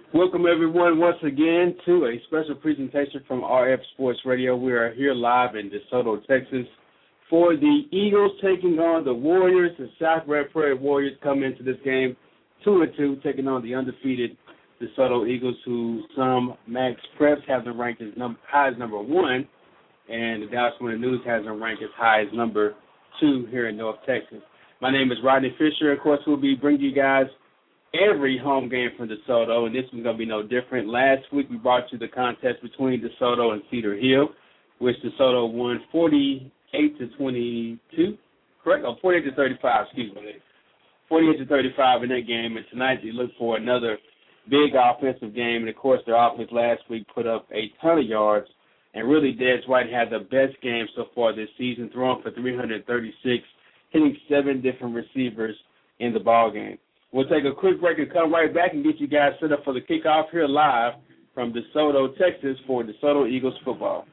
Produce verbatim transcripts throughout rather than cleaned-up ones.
Welcome, everyone, once again to a special presentation from R F Sports Radio. We are here live in DeSoto, Texas, for the Eagles taking on the Warriors. The South Red Prairie Warriors come into this game two and two, taking on the undefeated DeSoto Eagles, who some Max Preps have them ranked as num- high as number one, and the Dallas Morning News has them ranked as high as number two here in North Texas. My name is Rodney Fisher. Of course, we'll be bringing you guys every home game from DeSoto, and this one's going to be no different. Last week we brought you the contest between DeSoto and Cedar Hill, which DeSoto won forty-eight to twenty-two, correct? Oh, forty-eight to thirty-five, excuse me. forty-eight to thirty-five in that game, and tonight you look for another big offensive game, and of course their offense last week put up a ton of yards, and really Dez White had the best game so far this season, throwing for three hundred thirty-six, hitting seven different receivers in the ball game. We'll take a quick break and come right back and get you guys set up for the kickoff here live from DeSoto, Texas for DeSoto Eagles football.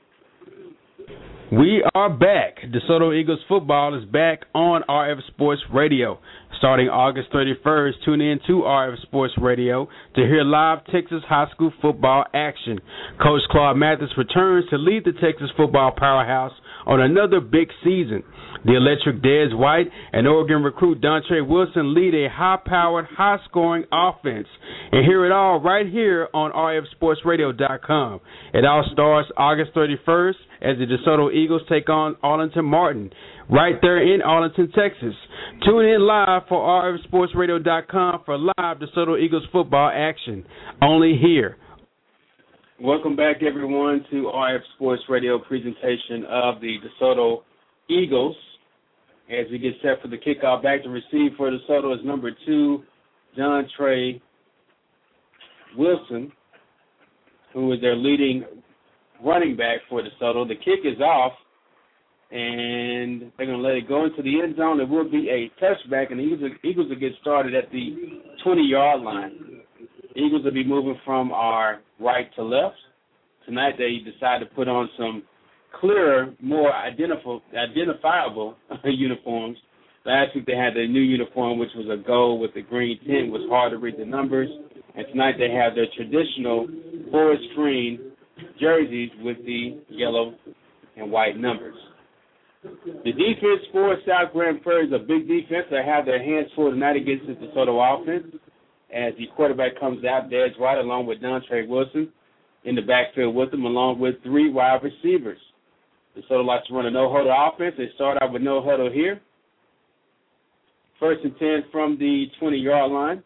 We are back. DeSoto Eagles football is back on R F Sports Radio. Starting August thirty-first, tune in to R F Sports Radio to hear live Texas high school football action. Coach Claude Mathis returns to lead the Texas football powerhouse on another big season. The electric Dez White and Oregon recruit Dontre Wilson lead a high-powered, high-scoring offense. And hear it all right here on R F Sports Radio dot com. It all starts August thirty-first as the DeSoto Eagles take on Arlington Martin right there in Arlington, Texas. Tune in live for R F Sports Radio dot com for live DeSoto Eagles football action. Only here. Welcome back, everyone, to R F Sports Radio presentation of the DeSoto Eagles. As we get set for the kickoff, back to receive for DeSoto is number two, Dontre Wilson, who is their leading running back for DeSoto. The kick is off, and they're going to let it go into the end zone. It will be a touchback, and the Eagles, Eagles will get started at the twenty-yard line. The Eagles will be moving from our right to left. Tonight they decided to put on some clearer, more identif- identifiable uniforms. Last week they had their new uniform, which was a gold with the green tint. It was hard to read the numbers. And tonight they have their traditional forest green jerseys with the yellow and white numbers. The defense for South Grand Prairie is a big defense. They have their hands full tonight against the DeSoto offense as the quarterback comes out, Dez White, along with Dontre Wilson in the backfield with them, along with three wide receivers. DeSoto likes to run a no-huddle offense. They start out with no huddle here. First and ten from the twenty-yard line.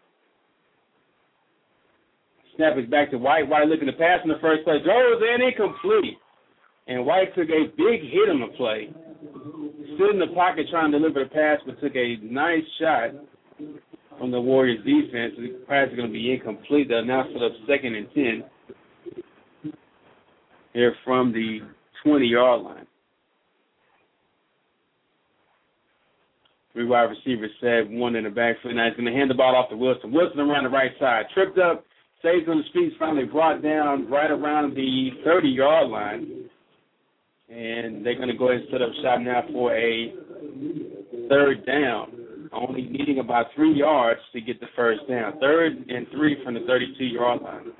Snap is back to White. White looking to pass in the first play. Goes in incomplete. And White took a big hit on the play. Stood in the pocket trying to deliver the pass, but took a nice shot from the Warriors defense. The pass is going to be incomplete. They'll now put up second and ten here from the twenty-yard line. Three wide receivers set, one in the backfield. Now he's going to hand the ball off to Wilson. Wilson around the right side. Tripped up, stays on his feet, finally brought down right around the thirty-yard line. And they're going to go ahead and set up shop now for a third down, only needing about three yards to get the first down. Third and three from the thirty-two-yard line.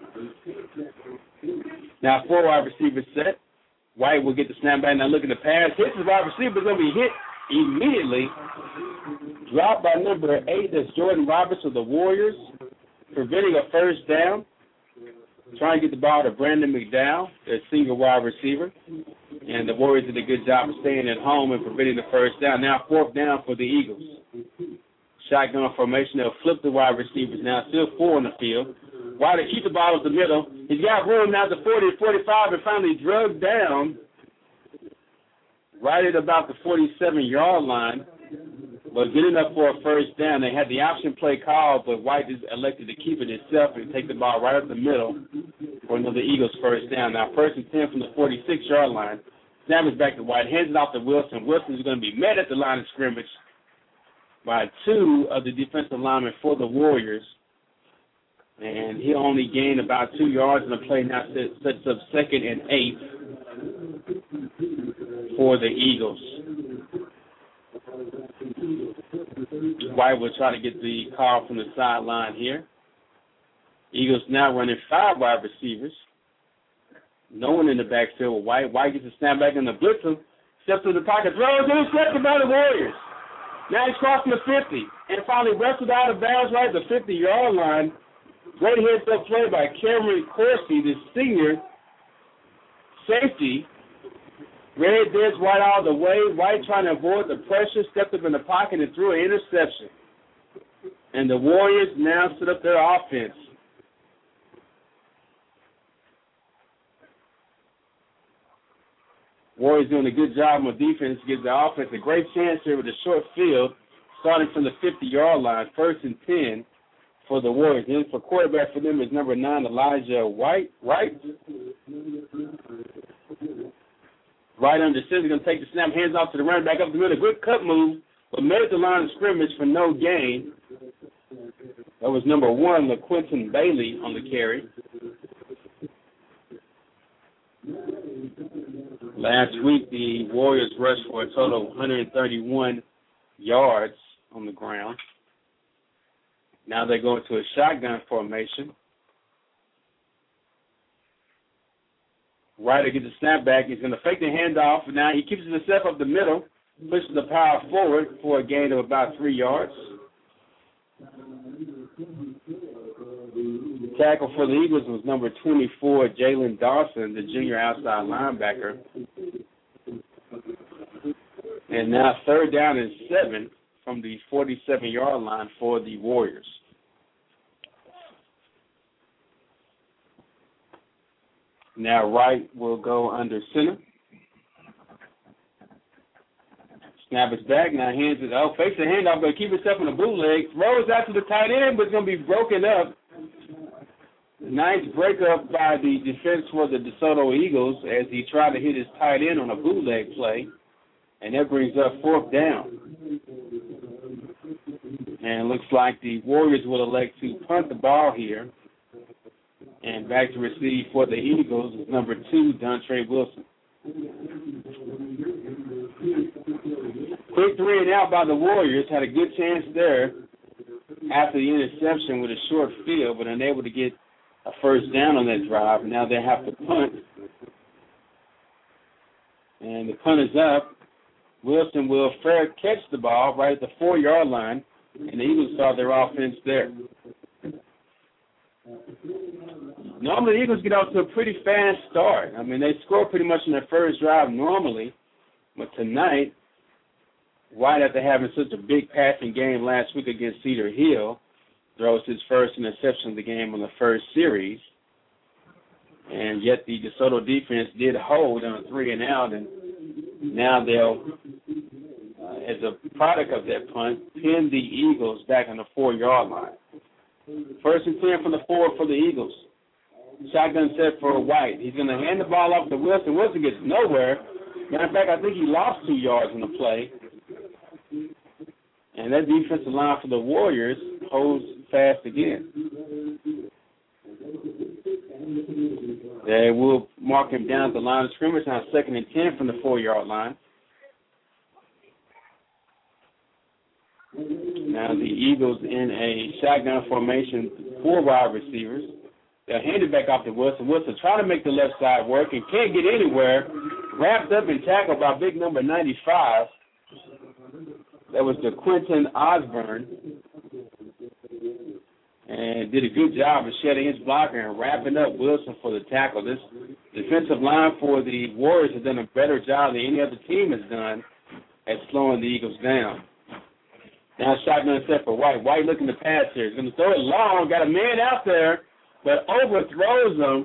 Now four wide receivers set. White will get the snap back. Now looking to pass. Hits the wide receiver. Going to be hit immediately. Dropped by number eight. That's Jordan Roberts of the Warriors. Preventing a first down. Trying to get the ball to Brandon McDowell, their single wide receiver. And the Warriors did a good job of staying at home and preventing the first down. Now fourth down for the Eagles. Shotgun formation. They'll flip the wide receivers now. Still four on the field. While they keep the ball at the middle, he's got room now to forty, forty-five, and finally drugged down right at about the forty-seven-yard line, but good enough for a first down. They had the option play called, but White just elected to keep it himself and take the ball right up the middle for another Eagles first down. Now first and ten from the forty-six-yard line. Snap is back to White, hands it off to Wilson. Wilson is going to be met at the line of scrimmage by two of the defensive linemen for the Warriors. And he only gained about two yards in the play. Now sets up second and eight for the Eagles. White will try to get the call from the sideline here. Eagles now running five wide receivers. No one in the backfield with White. White gets a snap back in the blitzer. Steps to the pocket. Throws intercepted by the Warriors. Now he's crossing the fifty. And finally wrestled out of bounds right at the fifty-yard line. Great heads-up play by Cameron Corsi, the senior safety. Red Dead's White out of the way. White trying to avoid the pressure, stepped up in the pocket and threw an interception. And the Warriors now set up their offense. Warriors doing a good job on defense, gives the offense a great chance here with a short field, starting from the fifty-yard line, first and ten for the Warriors. And for quarterback for them is number nine, Elijah White. Right? Right under center, going to take the snap, hands off to the running back up the middle. Good cut move, but made the line of scrimmage for no gain. That was number one, LaQuinton Bailey on the carry. Last week, the Warriors rushed for a total of one hundred thirty-one yards on the ground. Now they go into a shotgun formation. Ryder gets a snap back. He's going to fake the handoff. Now he keeps it step up the middle, pushes the power forward for a gain of about three yards. The tackle for the Eagles was number twenty-four, Jalen Dawson, the junior outside linebacker. And now third down and seven from the forty-seven-yard line for the Warriors. Now Wright will go under center. Snap is back. Now hands it up. Fakes the handoff. Going to keep himself in the bootleg. Throws out to the tight end, but it's going to be broken up. Nice breakup by the defense for the DeSoto Eagles as he tried to hit his tight end on a bootleg play. And that brings up fourth down. And it looks like the Warriors will elect to punt the ball here. And back to receive for the Eagles is number two, Dontre Wilson. Quick three and out by the Warriors. Had a good chance there after the interception with a short field, but unable to get a first down on that drive. Now they have to punt. And the punt is up. Wilson will fair catch the ball right at the four-yard line, and the Eagles start their offense there. Normally, the Eagles get off to a pretty fast start. I mean, they score pretty much in their first drive normally, but tonight, White, after having such a big passing game last week against Cedar Hill, throws his first interception of the game on the first series, and yet the DeSoto defense did hold on a three and out, and now they'll, uh, as a product of that punt, pin the Eagles back on the four-yard line. First and ten from the four for the Eagles. Shotgun set for White. He's going to hand the ball off to Wilson. Wilson gets nowhere. Matter of fact, I think he lost two yards in the play. And that defensive line for the Warriors holds fast again. They will mark him down at the line of scrimmage on second and ten from the four-yard line. Now the Eagles in a shotgun formation, four wide receivers. They'll hand it back off to Wilson. Wilson trying to make the left side work and can't get anywhere. Wrapped up and tackled by big number ninety-five. That was the Quentin Osborne. And did a good job of shedding his blocker and wrapping up Wilson for the tackle. This defensive line for the Warriors has done a better job than any other team has done at slowing the Eagles down. Now shotgun set for White. White looking to pass here. He's going to throw it long. Got a man out there, but overthrows him.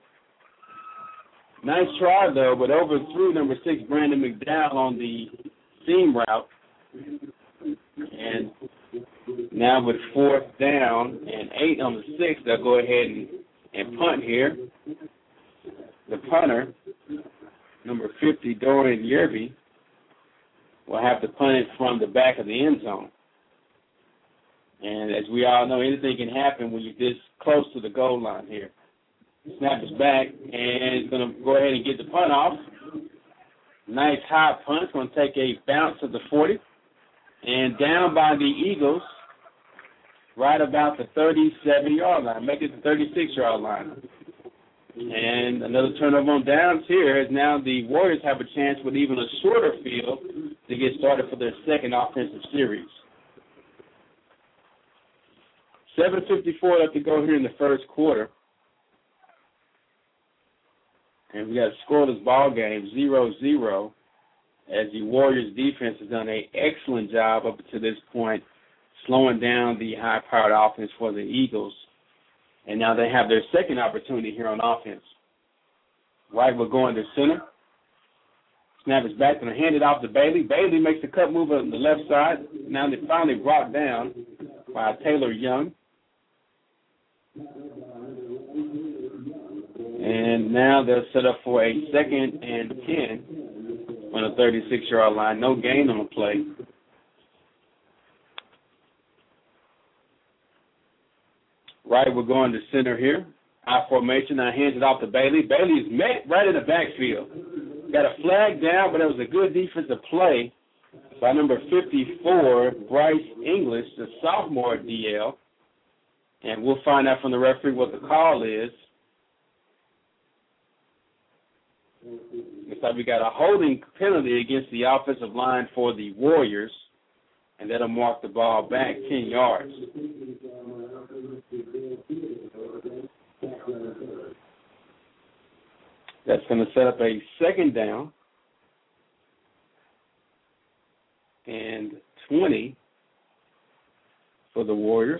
Nice try, though, but overthrew number six, Brandon McDowell, on the seam route. And now with fourth down and eight on the six, they'll go ahead and, and punt here. The punter, number fifty, Dorian Yerby, will have to punt it from the back of the end zone. And as we all know, anything can happen when you're this close to the goal line here. Snap is back, and he's going to go ahead and get the punt off. Nice high punt. It's going to take a bounce to the forty. And down by the Eagles right about the thirty-seven-yard line, make it the thirty-six-yard line. And another turnover on downs here, as now the Warriors have a chance with even a shorter field to get started for their second offensive series. seven fifty-four left to go here in the first quarter. And we got a scoreless ball game, zero zero, as the Warriors defense has done an excellent job up to this point, slowing down the high-powered offense for the Eagles. And now they have their second opportunity here on offense. Wright will go into center. Snap is back and hand it off to Bailey. Bailey makes the cut move on the left side. Now they're finally brought down by Taylor Young. And now they'll set up for a second and ten on the thirty-six-yard line. No gain on the play. Wright will go into center here. High formation. Now hands it off to Bailey. Bailey is met right in the backfield. Got a flag down, but it was a good defensive play by number fifty-four, Bryce English, the sophomore D L. And we'll find out from the referee what the call is. Looks like we got a holding penalty against the offensive line for the Warriors, and that'll mark the ball back ten yards. That's going to set up a second down and twenty for the Warriors.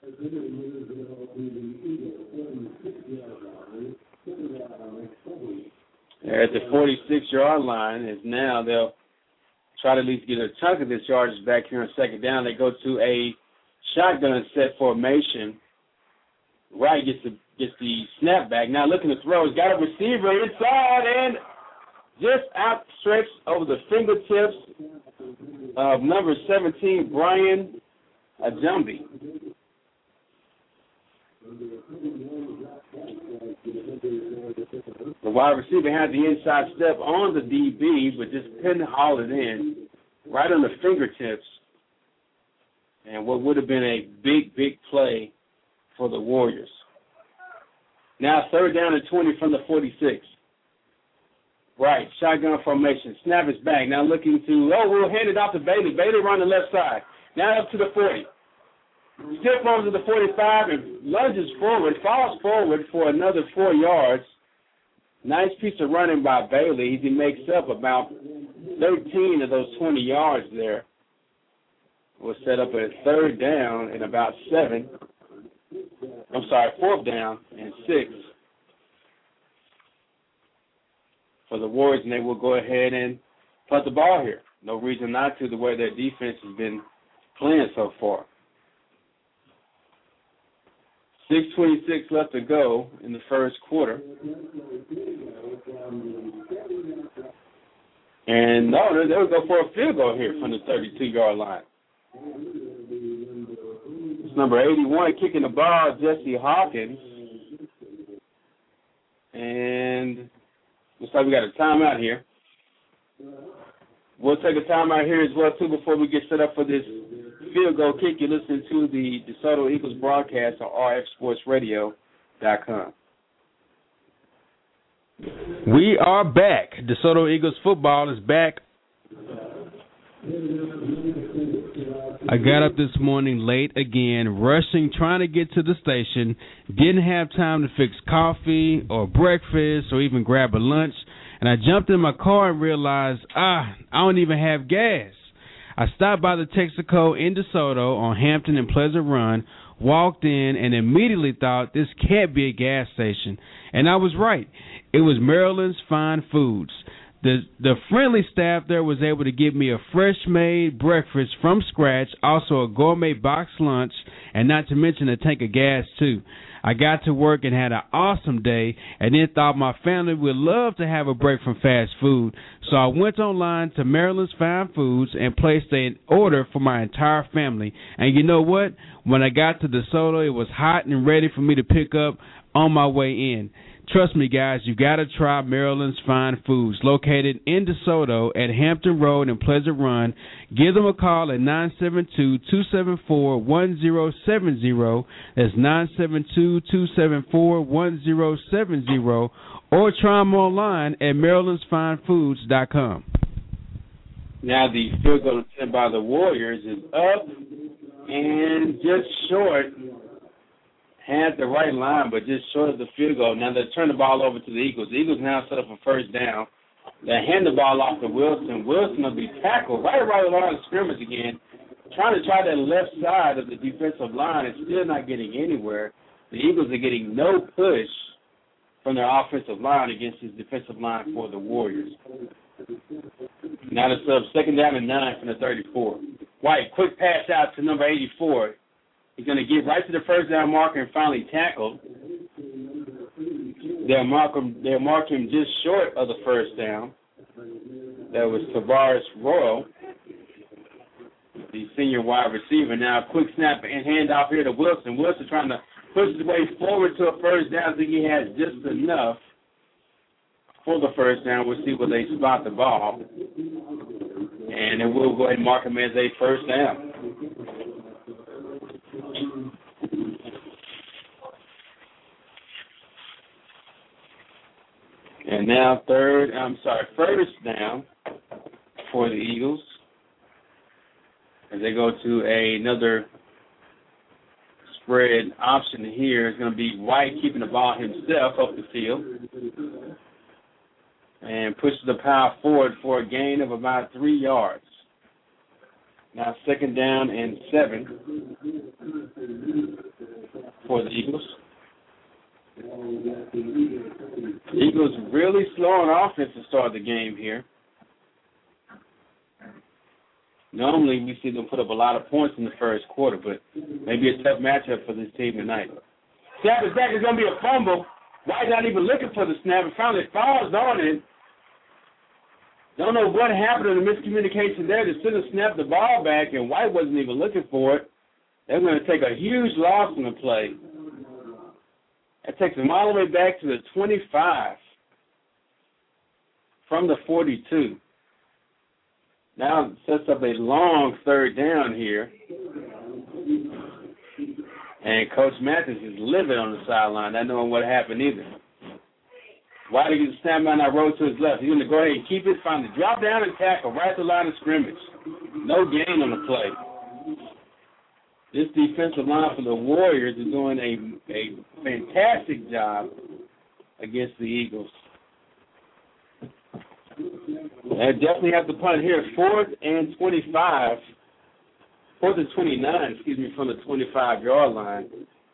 They're at the forty-six-yard line, as now they'll try to at least get a chunk of this yardage back here on second down. They go to a shotgun set formation. Wright gets the gets the snap back. Now looking to throw. He's got a receiver inside and just outstretched over the fingertips of number seventeen, Brian Ajumbi. The wide receiver had the inside step on the D B, but just couldn't haul it in right on the fingertips. And what would have been a big, big play for the Warriors. Now third down and twenty from the forty-six. Right, shotgun formation. Snap is back. Now looking to, oh, we'll hand it off to Bailey. Bailey run the left side. Now up to the forty. Stiff arms to the forty-five and lunges forward, falls forward for another four yards. Nice piece of running by Bailey. He makes up about thirteen of those twenty yards there. We'll set up a third down and about seven. I'm sorry, fourth down and six for the Warriors, and they will go ahead and punt the ball here. No reason not to, the way their defense has been playing so far. six twenty-six left to go in the first quarter. And no, they'll go for a field goal here from the thirty-two-yard line. It's number eighty-one kicking the ball, Jesse Hawkins. And looks like we got a timeout here. We'll take a timeout here as well, too, before we get set up for this field goal kick. You're listening to the DeSoto Eagles broadcast on R F Sports Radio dot com. We are back. DeSoto Eagles football is back. I got up this morning late again, rushing, trying to get to the station. Didn't have time to fix coffee or breakfast or even grab a lunch. And I jumped in my car and realized, ah, I don't even have gas. I stopped by the Texaco in DeSoto on Hampton and Pleasant Run, walked in, and immediately thought this can't be a gas station. And I was right. It was Maryland's Fine Foods. The the friendly staff there was able to give me a fresh-made breakfast from scratch, also a gourmet box lunch, and not to mention a tank of gas, too. I got to work and had an awesome day, and then thought my family would love to have a break from fast food. So I went online to Maryland's Fine Foods and placed an order for my entire family. And you know what? When I got to DeSoto, it was hot and ready for me to pick up on my way in. Trust me, guys, you got to try Maryland's Fine Foods, located in DeSoto at Hampton Road and Pleasant Run. Give them a call at nine seven two, two seven four, one zero seven zero. That's nine seven two, two seven four, one zero seven zero. Or try them online at marylands fine foods dot com. Now the field goal attempt by the Warriors is up and just short. Had the right line, but just short of the field goal. Now they turn the ball over to the Eagles. The Eagles now set up a first down. They hand the ball off to Wilson. Wilson will be tackled right around the line of scrimmage again, trying to try that left side of the defensive line and still not getting anywhere. The Eagles are getting no push from their offensive line against this defensive line for the Warriors. Now it's up second down and nine from the thirty-four. White, quick pass out to number eighty-four. He's going to get right to the first down marker and finally tackled. They'll mark him, they'll mark him just short of the first down. That was Tavares Royal, the senior wide receiver. Now a quick snap and handoff here to Wilson. Wilson trying to push his way forward to a first down. I think he has just enough for the first down. We'll see where they spot the ball. And then we'll go ahead and mark him as a first down. And now third, I'm sorry, first down for the Eagles as they go to a, another spread option here. It's going to be White keeping the ball himself up the field and pushes the power forward for a gain of about three yards. Now second down and seven for the Eagles. The Eagles really slow on offense to start the game here. Normally we see them put up a lot of points in the first quarter, but maybe a tough matchup for this team tonight. Snap is back. It's going to be a fumble. White not even looking for the snap. And finally falls on it. Don't know what happened in the miscommunication there. The center snapped the ball back, and White wasn't even looking for it. They're going to take a huge loss in the play. That takes them all the way back to the twenty-five from the forty-two. Now it sets up a long third down here. And Coach Mathis is livid on the sideline, not knowing what happened either. White gets a snap down that road to his left. He's going to go ahead and keep it, finally drop down and tackle right at the line of scrimmage. No gain on the play. This defensive line for the Warriors is doing a, a fantastic job against the Eagles. They definitely have to punt here. Fourth and twenty-five. Fourth and twenty-nine, excuse me, from the twenty-five-yard line.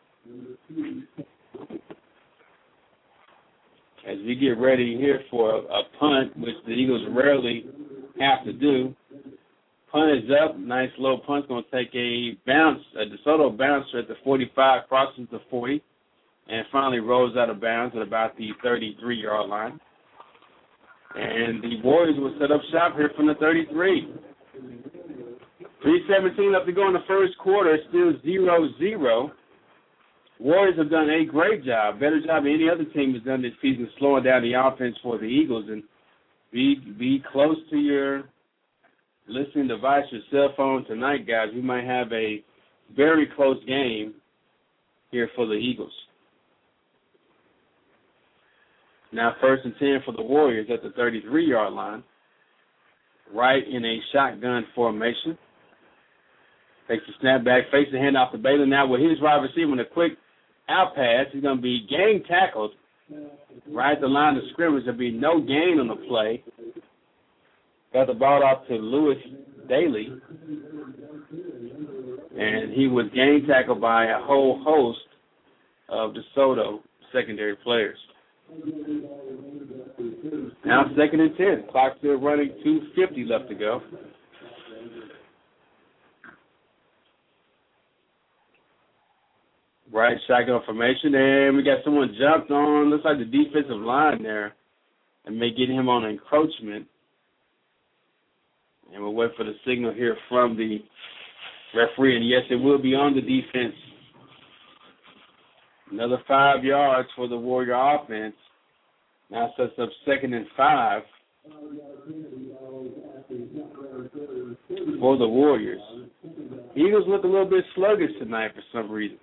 As we get ready here for a, a punt, which the Eagles rarely have to do. Punt is up. Nice low punt's going to take a bounce, a DeSoto bouncer at the forty-five, crosses the forty, and finally rolls out of bounds at about the thirty-three-yard line. And the Warriors will set up shop here from the thirty-three. three seventeen left to go in the first quarter, still zero zero. Warriors have done a great job, better job than any other team has done this season, slowing down the offense for the Eagles. And be be close to your listening device, your cell phone tonight, guys. We might have a very close game here for the Eagles. Now first and ten for the Warriors at the thirty-three-yard line, right in a shotgun formation. Takes the snap back, fakes the handoff to Baylor. Now with his wide receiver in a quick out pass, he's going to be gang tackled right at the line of scrimmage. There'll be no gain on the play. Got the ball off to Lewis Daly, and he was gang tackled by a whole host of DeSoto secondary players. Now second and ten. Clock still running, two fifty left to go. Right, shotgun formation, and we got someone jumped on. Looks like the defensive line there, and may get him on encroachment. And we'll wait for the signal here from the referee, and yes, it will be on the defense. Another five yards for the Warrior offense. Now sets up second and five for the Warriors. Eagles look a little bit sluggish tonight for some reason.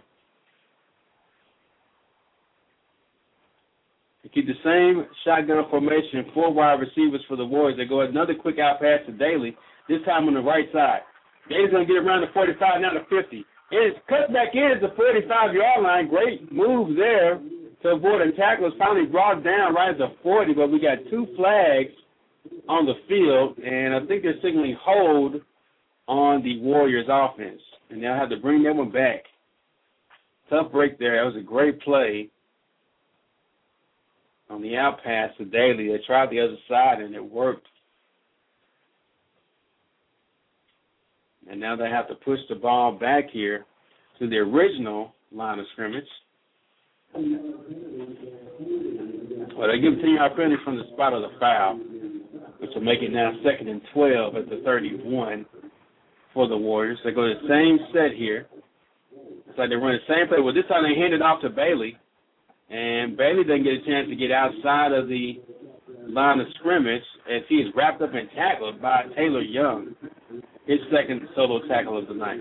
They keep the same shotgun formation, four wide receivers for the Warriors. They go another quick out pass to Daly, this time on the right side. Daly's going to get around the forty-five, now the fifty. It's cut back in at the forty-five-yard line. Great move there to avoid a tackle. It's finally brought down right at the forty, but we got two flags on the field, and I think they're signaling hold on the Warriors offense, and they'll have to bring that one back. Tough break there. That was a great play on the out pass to Daly. They tried the other side, and it worked. And now they have to push the ball back here to the original line of scrimmage. Well, they give a ten-yard penalty from the spot of the foul, which will make it now second and twelve at the thirty-one for the Warriors. They go to the same set here. It's like they run the same play. Well, this time they hand it off to Bailey, and Bailey doesn't get a chance to get outside of the line of scrimmage as he is wrapped up and tackled by Taylor Young, his second solo tackle of the night.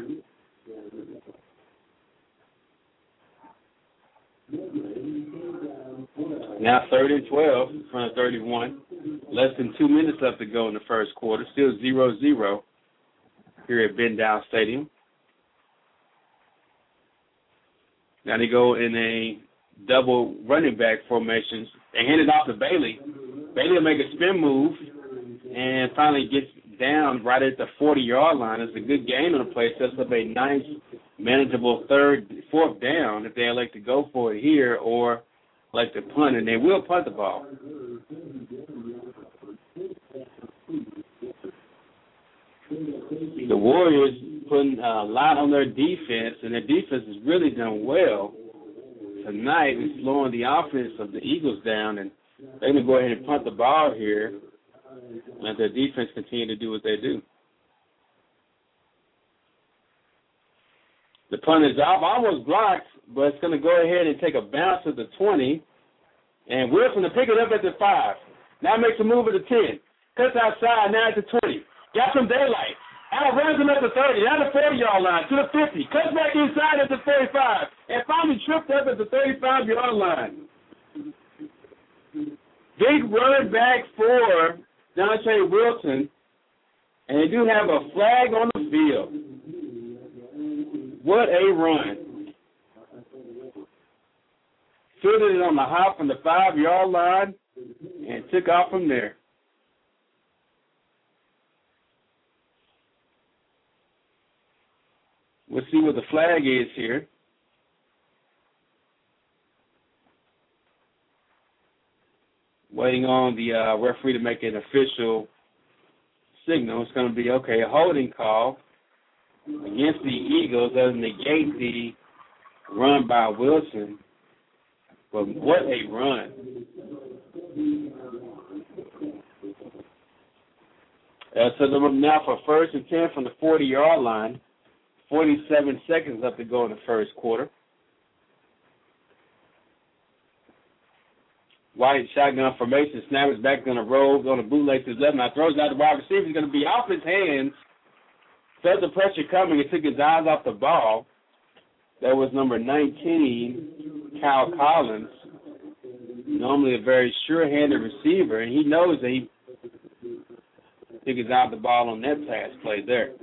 Now third and twelve from the thirty-one. Less than two minutes left to go in the first quarter. Still zero zero here at Ben Dow Stadium. Now they go in a double running back formation. They hand it off to Bailey. Bailey will make a spin move and finally gets down right at the forty-yard line. It's a good gain on the play. Sets up a nice, manageable third, fourth down if they elect to go for it here or like to punt, and they will punt the ball. The Warriors putting a lot on their defense, and their defense has really done well tonight in slowing the offense of the Eagles down, and they're going to go ahead and punt the ball here and let their defense continue to do what they do. The punt is off, almost blocked, but it's going to go ahead and take a bounce at the twenty, and Wilson to pick it up at the five. Now makes a move at the ten. Cuts outside, now at the twenty. Got some daylight. Out runs him at the thirty, now the forty-yard line, to the fifty. Cuts back inside at the forty-five, and finally tripped up at the thirty-five-yard line. Big run back for Dante Wilson, and they do have a flag on the field. What a run. Fielded it on the hop from the five-yard line and took off from there. We'll see what the flag is here. Waiting on the uh, referee to make an official signal. It's going to be, okay, a holding call against the Eagles. Doesn't negate the run by Wilson. But what a run. Uh, so they're now for first and ten from the forty-yard line. forty-seven seconds left to go in the first quarter. White shotgun formation. Snap is back, going to roll, going to bootleg to his left. Now throws out the wide receiver. He's going to be off his hands. Felt the pressure coming and took his eyes off the ball. That was number nineteen, Kyle Collins. Normally a very sure-handed receiver, and he knows that he took his eye off the ball on that pass play there.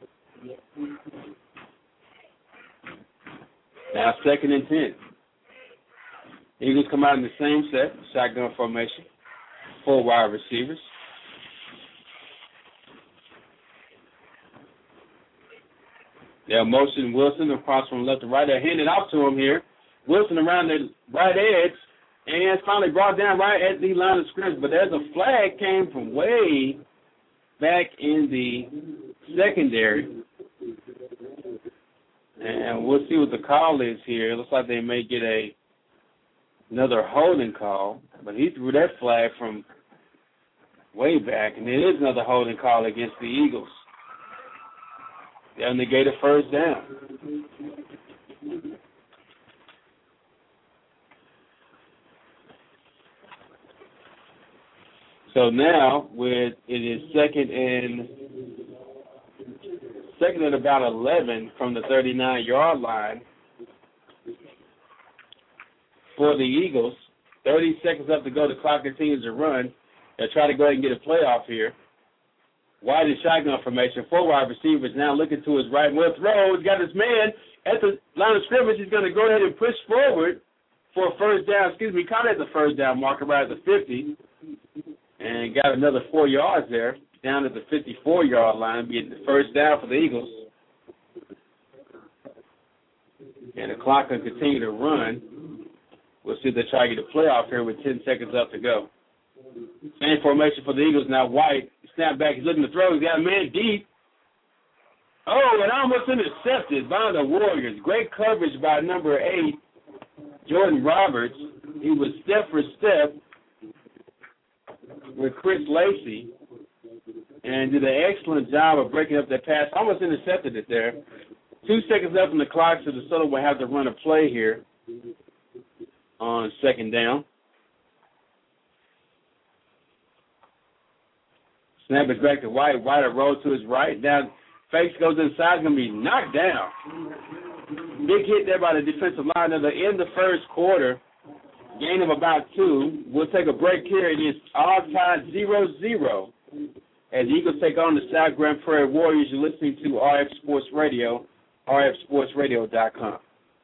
Now second and ten. Eagles come out in the same set, shotgun formation, four wide receivers. They'll motion Wilson across from left to right. They're handing off to him here. Wilson around the right edge, and it's finally brought down right at the line of scrimmage. But there's a flag came from way back in the secondary. And we'll see what the call is here. It looks like they may get a another holding call, but he threw that flag from way back, and it is another holding call against the Eagles. They'll negate a first down. So now, with it is second and second and about eleven from the thirty-nine-yard line for the Eagles. thirty seconds left to go. The clock continues to run. They'll try to go ahead and get a playoff here. Wide in shotgun formation. Four wide receivers now looking to his right. Will throw. He's got his man at the line of scrimmage. He's going to go ahead and push forward for a first down. Excuse me, caught at the first down marker right at the fifty. And got another four yards there, down at the fifty-four-yard line, getting the first down for the Eagles. And the clock will continue to run. We'll see if they try to get a playoff here with ten seconds left to go. Same formation for the Eagles now. White, snap back, he's looking to throw. He's got a man deep. Oh, and almost intercepted by the Warriors. Great coverage by number eight, Jordan Roberts. He was step for step with Chris Lacey and did an excellent job of breaking up that pass. Almost intercepted it there. Two seconds left on the clock, so DeSoto will have to run a play here on second down. Snap it back to White. White a roll to his right. Now, fakes goes inside. Going to be knocked down. Big hit there by the defensive line. At the end of the first quarter, gain of about two. We'll take a break here. It is all tied zero zero as the Eagles take on the South Grand Prairie Warriors. You're listening to R F Sports Radio, R F sports radio dot com.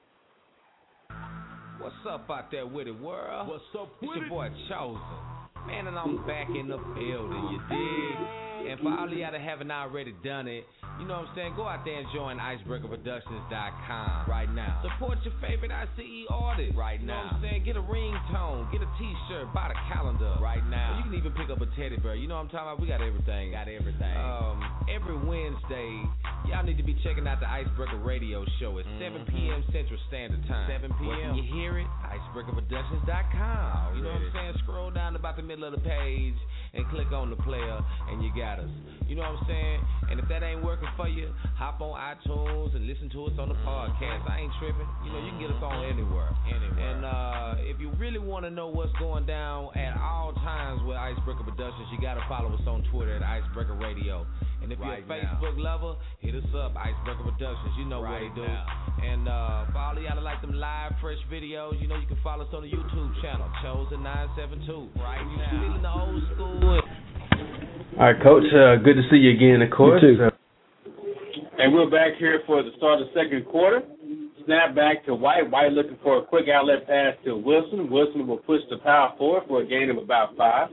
What's up out there with it, world? What's up with it? It's your boy Chosen. Man, and I'm back in the building, you dig? And for all of y'all that haven't already done it, you know what I'm saying, go out there and join icebreaker productions dot com right now. Support your favorite I C E artist right now. You know what I'm saying? Get a ringtone, get a t-shirt, buy the calendar right now. You can even pick up a teddy bear. You know what I'm talking about? We got everything. Got everything. Um, every Wednesday, y'all need to be checking out the Icebreaker Radio Show at mm-hmm. seven p.m. Central Standard Time. seven p.m. When you hear it, icebreaker productions dot com. You know what I'm saying? Scroll down about the middle of the page and click on the player, and you got us. You know what I'm saying? And if that ain't working for you, hop on iTunes and listen to us on the podcast. I ain't tripping. You know, you can get us on anywhere. Anywhere. And uh, if you really want to know what's going down at all times with Icebreaker Productions, you got to follow us on Twitter at Icebreaker Radio. And if right you're a Facebook now. lover, hit us up, Icebreaker Productions. You know right what to do. Now. And uh, for all of y'all that like them live, fresh videos, you know you can follow us on the YouTube channel, Chosen nine seven two. Right now. You feeling the old school? All right, Coach. Uh, good to see you again, of course. You too. And we're back here for the start of the second quarter. Snap back to White. White looking for a quick outlet pass to Wilson. Wilson will push the power forward for a gain of about five.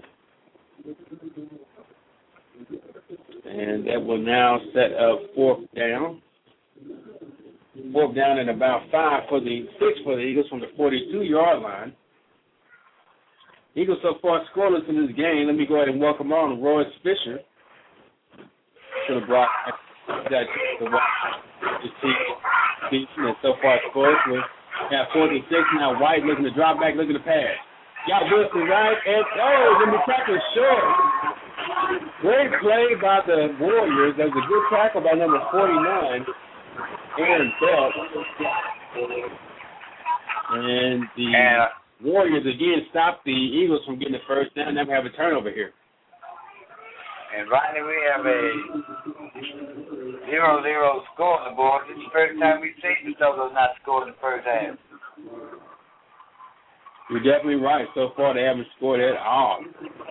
And that will now set up fourth down. Fourth down and about five for the six for the Eagles from the forty-two-yard line. Eagles so far scoreless in this game. Let me go ahead and welcome on Royce Fisher to the block. That the team and so far scoreless. We have fourth and six now. White looking to drop back, looking to pass. Got Wilson right, and oh, let me tackle short. Great play by the Warriors. That was a good tackle by number forty-nine, Aaron Belt. And the uh, Warriors again stopped the Eagles from getting the first down. Never have a turnover here. And Rodney, we have a zero zero score on the board. This is the first time we've seen the Douglas not score in the first half. You're definitely right. So far, they haven't scored at all.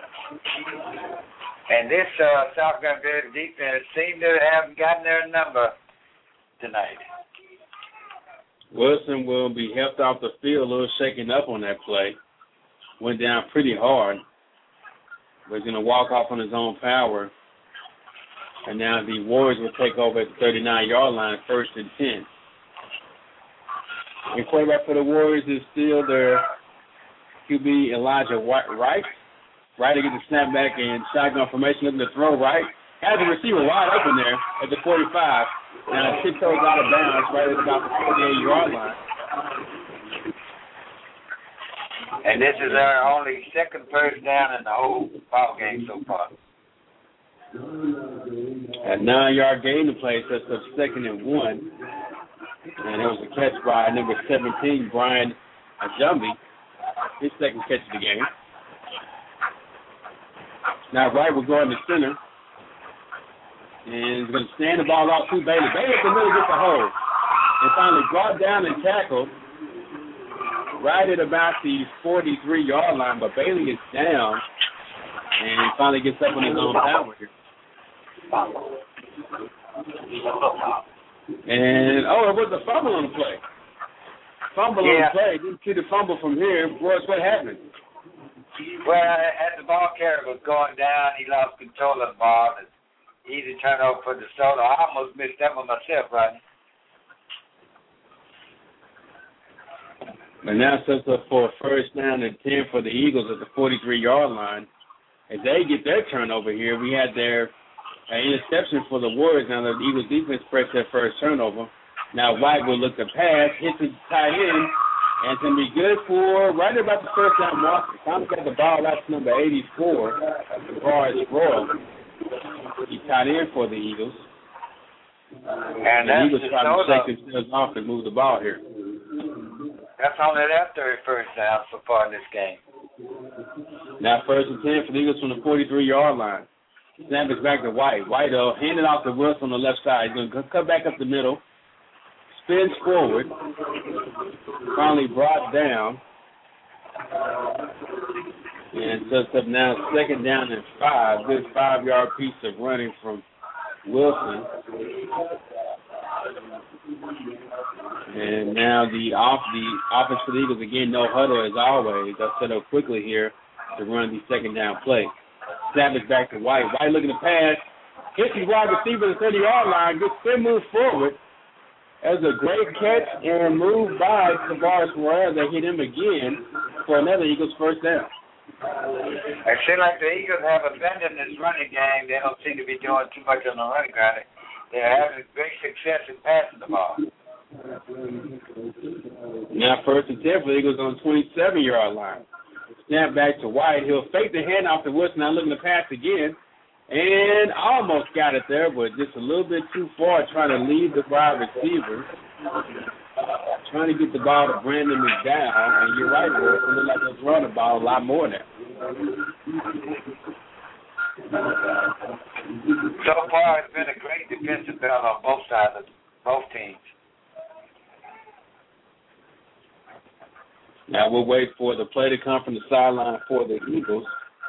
And this uh, South Carolina defense seemed to have gotten their number tonight. Wilson will be helped off the field, a little shaken up on that play. Went down pretty hard. But he's going to walk off on his own power. And now the Warriors will take over at the thirty-nine-yard line, first and ten. The quarterback for the Warriors is still their Q B, Elijah Wright. Right to get the snap back and shotgun formation, looking to throw right. Has the receiver wide open there at the forty-five. Now tiptoes out of bounds right at about the forty-eight-yard line. And this is our only second first down in the whole ball game so far. A nine-yard gain to play, sets up second and one. And there was a catch by number seventeen, Brian Ajumbi, his second catch of the game. Now Wright will go in the center. And he's going to stand the ball off to Bailey. Bailey at the middle gets a hold. And finally brought down and tackled right at about the forty-three-yard line. But Bailey is down. And he finally gets up on his own power here. And, oh, it was a fumble on the play. Fumble yeah. on the play. Didn't see the fumble from here. Royce, what happened? Well, as the ball carrier was going down, he lost control of the ball. Easy turnover for DeSoto. I almost missed that one myself, Rodney. And now sets up for a first down and ten for the Eagles at the forty-three-yard line. As they get their turnover here, we had their uh, interception for the Warriors. Now the Eagles defense pressed their first turnover. Now White will look to pass, hit the tight end, and it's going to be good for right about the first down marker. Time to get the ball out to number eighty-four, Forrest Royal. He tied in for the Eagles. And, and the Eagles try to shake themselves off and move the ball here. That's only their thirty-first down so far in this game. Now first and ten for the Eagles from the forty-three-yard line. Snap is back to White. White will hand it off to Wilson on the left side. He's going to cut back up the middle. Spins forward. Finally brought down. And sets up now second down and five. Good five-yard piece of running from Wilson. And now the off the offense for the Eagles again, no huddle as always. They'll set up quickly here to run the second down play. Savage back to White. White looking to pass. Hits his wide receiver at the thirty-yard line. Good spin move forward. That was a great catch and move by Tavares Royal. They hit him again for another Eagles first down. It seems like the Eagles have abandoned this running game. They don't seem to be doing too much on the running ground. They're having great success in passing the ball. Now first and ten for the Eagles on the twenty-seven-yard line. Snap back to White. He'll fake the handoff to Wilson. Now looking to pass again. And almost got it there, but just a little bit too far trying to lead the wide receiver. Trying to get the ball to Brandon McDowell. And you're right, Wilson. It looks like they're throwing the ball a lot more now. So far, it's been a great defensive battle on both sides of both teams. Now we'll wait for the play to come from the sideline for the Eagles.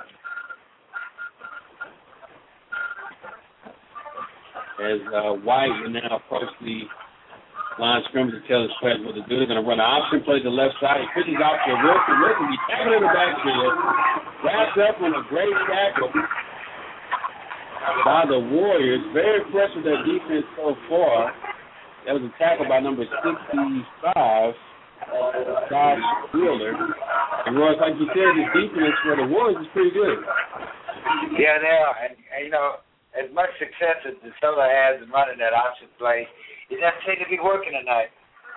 As uh, White will now approach the line of scrimmage to tell his players what to do. They're going to run an option play to the left side. He pitches out to Wilson. Wilson be tackled in the backfield. Wrapped up on a great tackle by the Warriors. Very impressed with their defense so far. That was a tackle by number sixty-five, Josh Wheeler. And Royce, like you said, the defense for the Warriors is pretty good. Yeah, they are. And, and you know, as much success as DeSoto has in running that option play, it doesn't seem to be working tonight.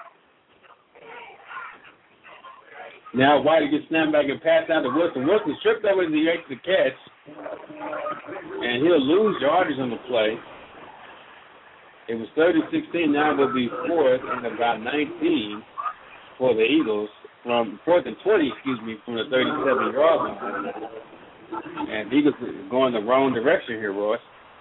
Now White gets snapped back and passed out to Wilson. Wilson tripped over as he makes the catch. And he'll lose yardage on the play. It was third and sixteen. Now it will be fourth and about nineteen for the Eagles. From fourth and twenty, excuse me, from the thirty-seven-yard line. And the Eagles are going the wrong direction here, Royce.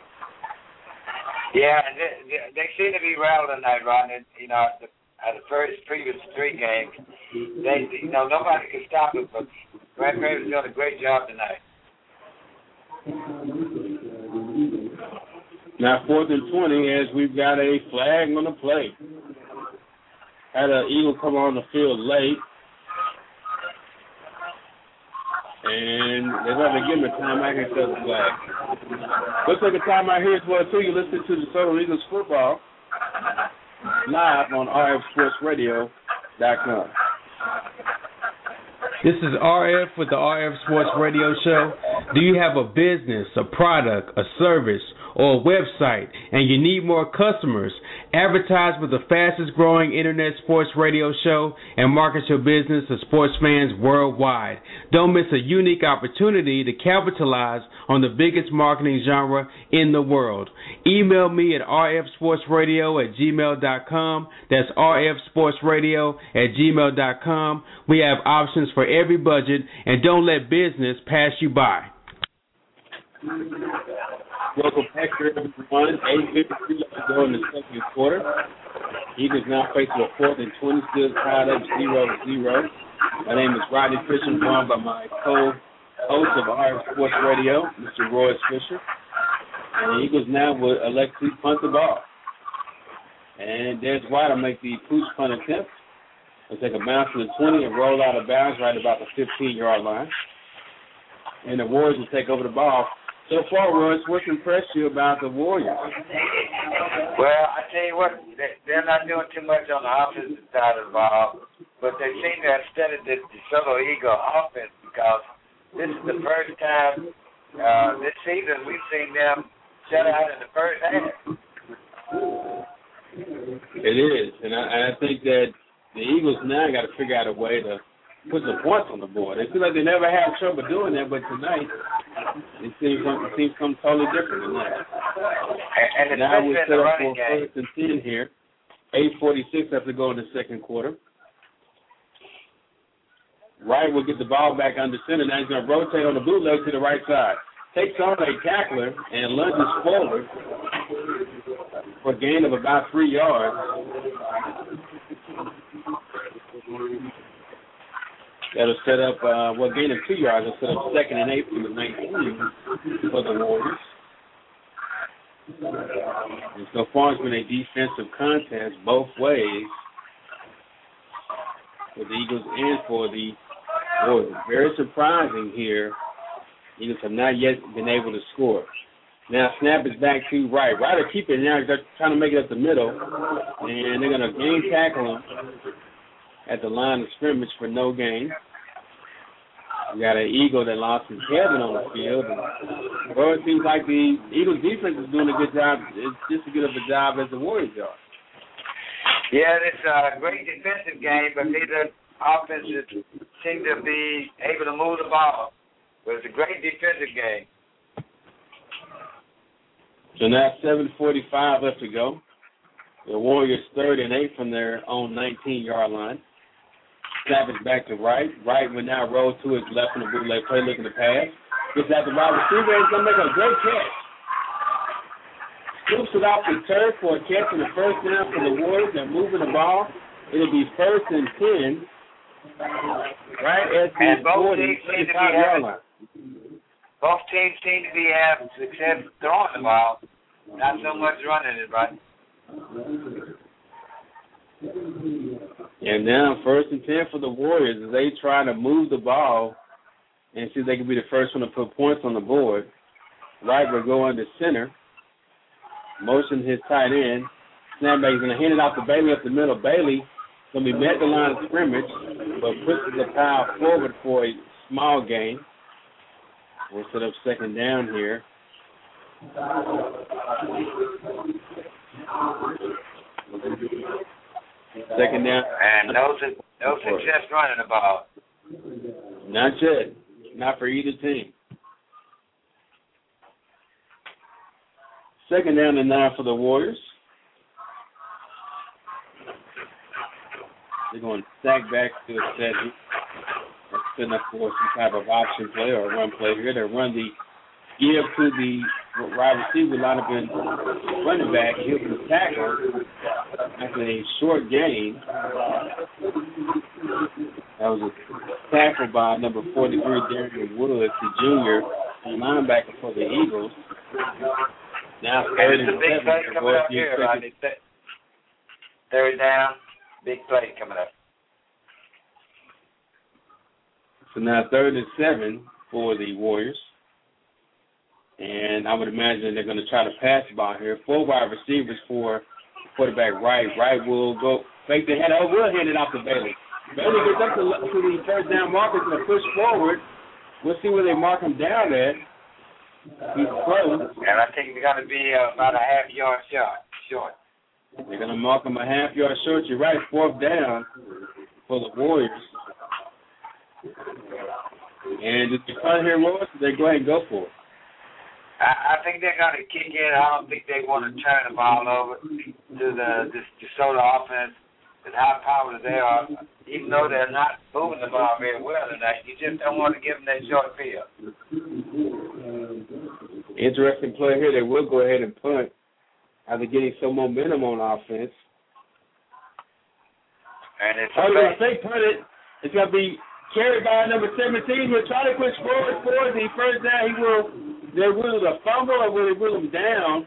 Yeah, they, they seem to be rattled tonight, Ron. You know, the, uh, the first previous three games, they, you know, nobody can stop it. But Brad Graves is doing a great job tonight. Now fourth and twenty, as we've got a flag on the play. Had an Eagle come on the field late. And they're going to give him a timeout here to the flag. Let's take a timeout here as well, too. You're listening to the DeSoto Eagles football live on R F Sports Radio dot com. This is R F with the R F Sports Radio Show. Do you have a business, a product, a service, or a website and you need more customers, advertise with the fastest growing internet sports radio show and market your business to sports fans worldwide. Don't miss a unique opportunity to capitalize on the biggest marketing genre in the world. Email me at r f sports radio at gmail dot com. That's r f sports radio at gmail dot com. We have options for every budget, and don't let business pass you by. Welcome back here, everyone. eight fifty-three left to go in the second quarter. Eagles now facing a fourth and twenty, still tied up zero zero. My name is Rodney Fisher, joined by my co-host of R F Sports Radio, Mister Royce Fisher. And the Eagles now will elect to punt the ball. And there's White will make the pooch punt attempt. They'll take a bounce to the twenty and roll out of bounds right about the fifteen-yard line. And the Warriors will take over the ball. So far, Royce, what's impressed you about the Warriors? Well, I tell you what, they're not doing too much on the offensive side of the ball, but they seem to have studied the DeSoto Eagle offense because this is the first time uh, this season we've seen them shut out in the first half. It is, and I, and I think that the Eagles now got to figure out a way to put some points on the board. It seems like they never had trouble doing that, but tonight it seems it seems something totally different than that. And, and now we're set up for game. first and ten here. eight forty-six have to go in the second quarter. Wright will get the ball back under center. Now he's going to rotate on the bootleg to the right side. Takes on a tackler and lunges forward for a gain of about three yards. That'll set up, uh, well, gain of two yards. It'll set up second and eight from the nineteen for the Warriors. And so far it's been a defensive contest both ways for the Eagles and for the Warriors. Very surprising here. Eagles have not yet been able to score. Now snap is back to Wright. Wright will keep it now. They're trying to make it up the middle. And they're going to gain tackle him at the line of scrimmage for no gain. We got an Eagle that lost his Kevin on the field. And, well, it seems like the Eagles defense is doing a good job. It's just as good of a job as the Warriors are. Yeah, it's a great defensive game, but neither offenses seem to be able to move the ball. But it's a great defensive game. So now seven forty-five left to go. The Warriors third and eight from their own nineteen-yard line. Snap is back to Wright. Wright will now roll to his left in the bootleg play, looking to pass. Gets out the wide receiver, and he's going to make a great catch. Scoops it off the turf for a catch in the first down for the Warriors. They're moving the ball. It'll be first and ten. Right at the forty, twenty-five-yard line. Both teams seem to be having success throwing the ball, not so much running it, right? And now first and ten for the Warriors as they try to move the ball and see if they can be the first one to put points on the board. Wright will go under center. Motion his tight end. Snapback is going to hand it off to Bailey up the middle. Bailey going to be met the line of scrimmage, but pushes the pile forward for a small gain. We'll set up second down here. Second down. And no, no success running the ball. Not yet. Not for either team. Second down and nine for the Warriors. They're going to stack back to a set. That's setting up for some type of option play or run play here. They run the give to the wide receiver line up in running back. He'll be tackled after a short gain. That was a tackle by number forty-three, Darian Woods, the junior linebacker for the Eagles. Now third and a big play coming up here, Rodney. Third down, big play coming up. So now third and seven for the Warriors. And I would imagine they're going to try to pass the ball here. Four wide receivers for quarterback Wright. Wright will go fake the head. Oh, we'll hand it off to Bailey. Bailey gets up to, to the first down marker, going to push forward. We'll see where they mark him down at. He's close. And I think he's going to be uh, about a half yard short. short. They're going to mark him a half yard short. You're right, fourth down for the Warriors. And if you come here, Royce, they go ahead and go for it. I, I think they're going to kick in. I don't think they want to turn the ball over to the this DeSoto offense. As high powered as they are, even though they're not moving the ball very well tonight, you just don't want to give them that short field. Interesting play here. They will go ahead and punt after getting some momentum on offense. And it's oh, they're going to say punt it. It's going to be carried by number seventeen. He'll try to push forward for the first down. He will. They will a fumble or will they rule him down?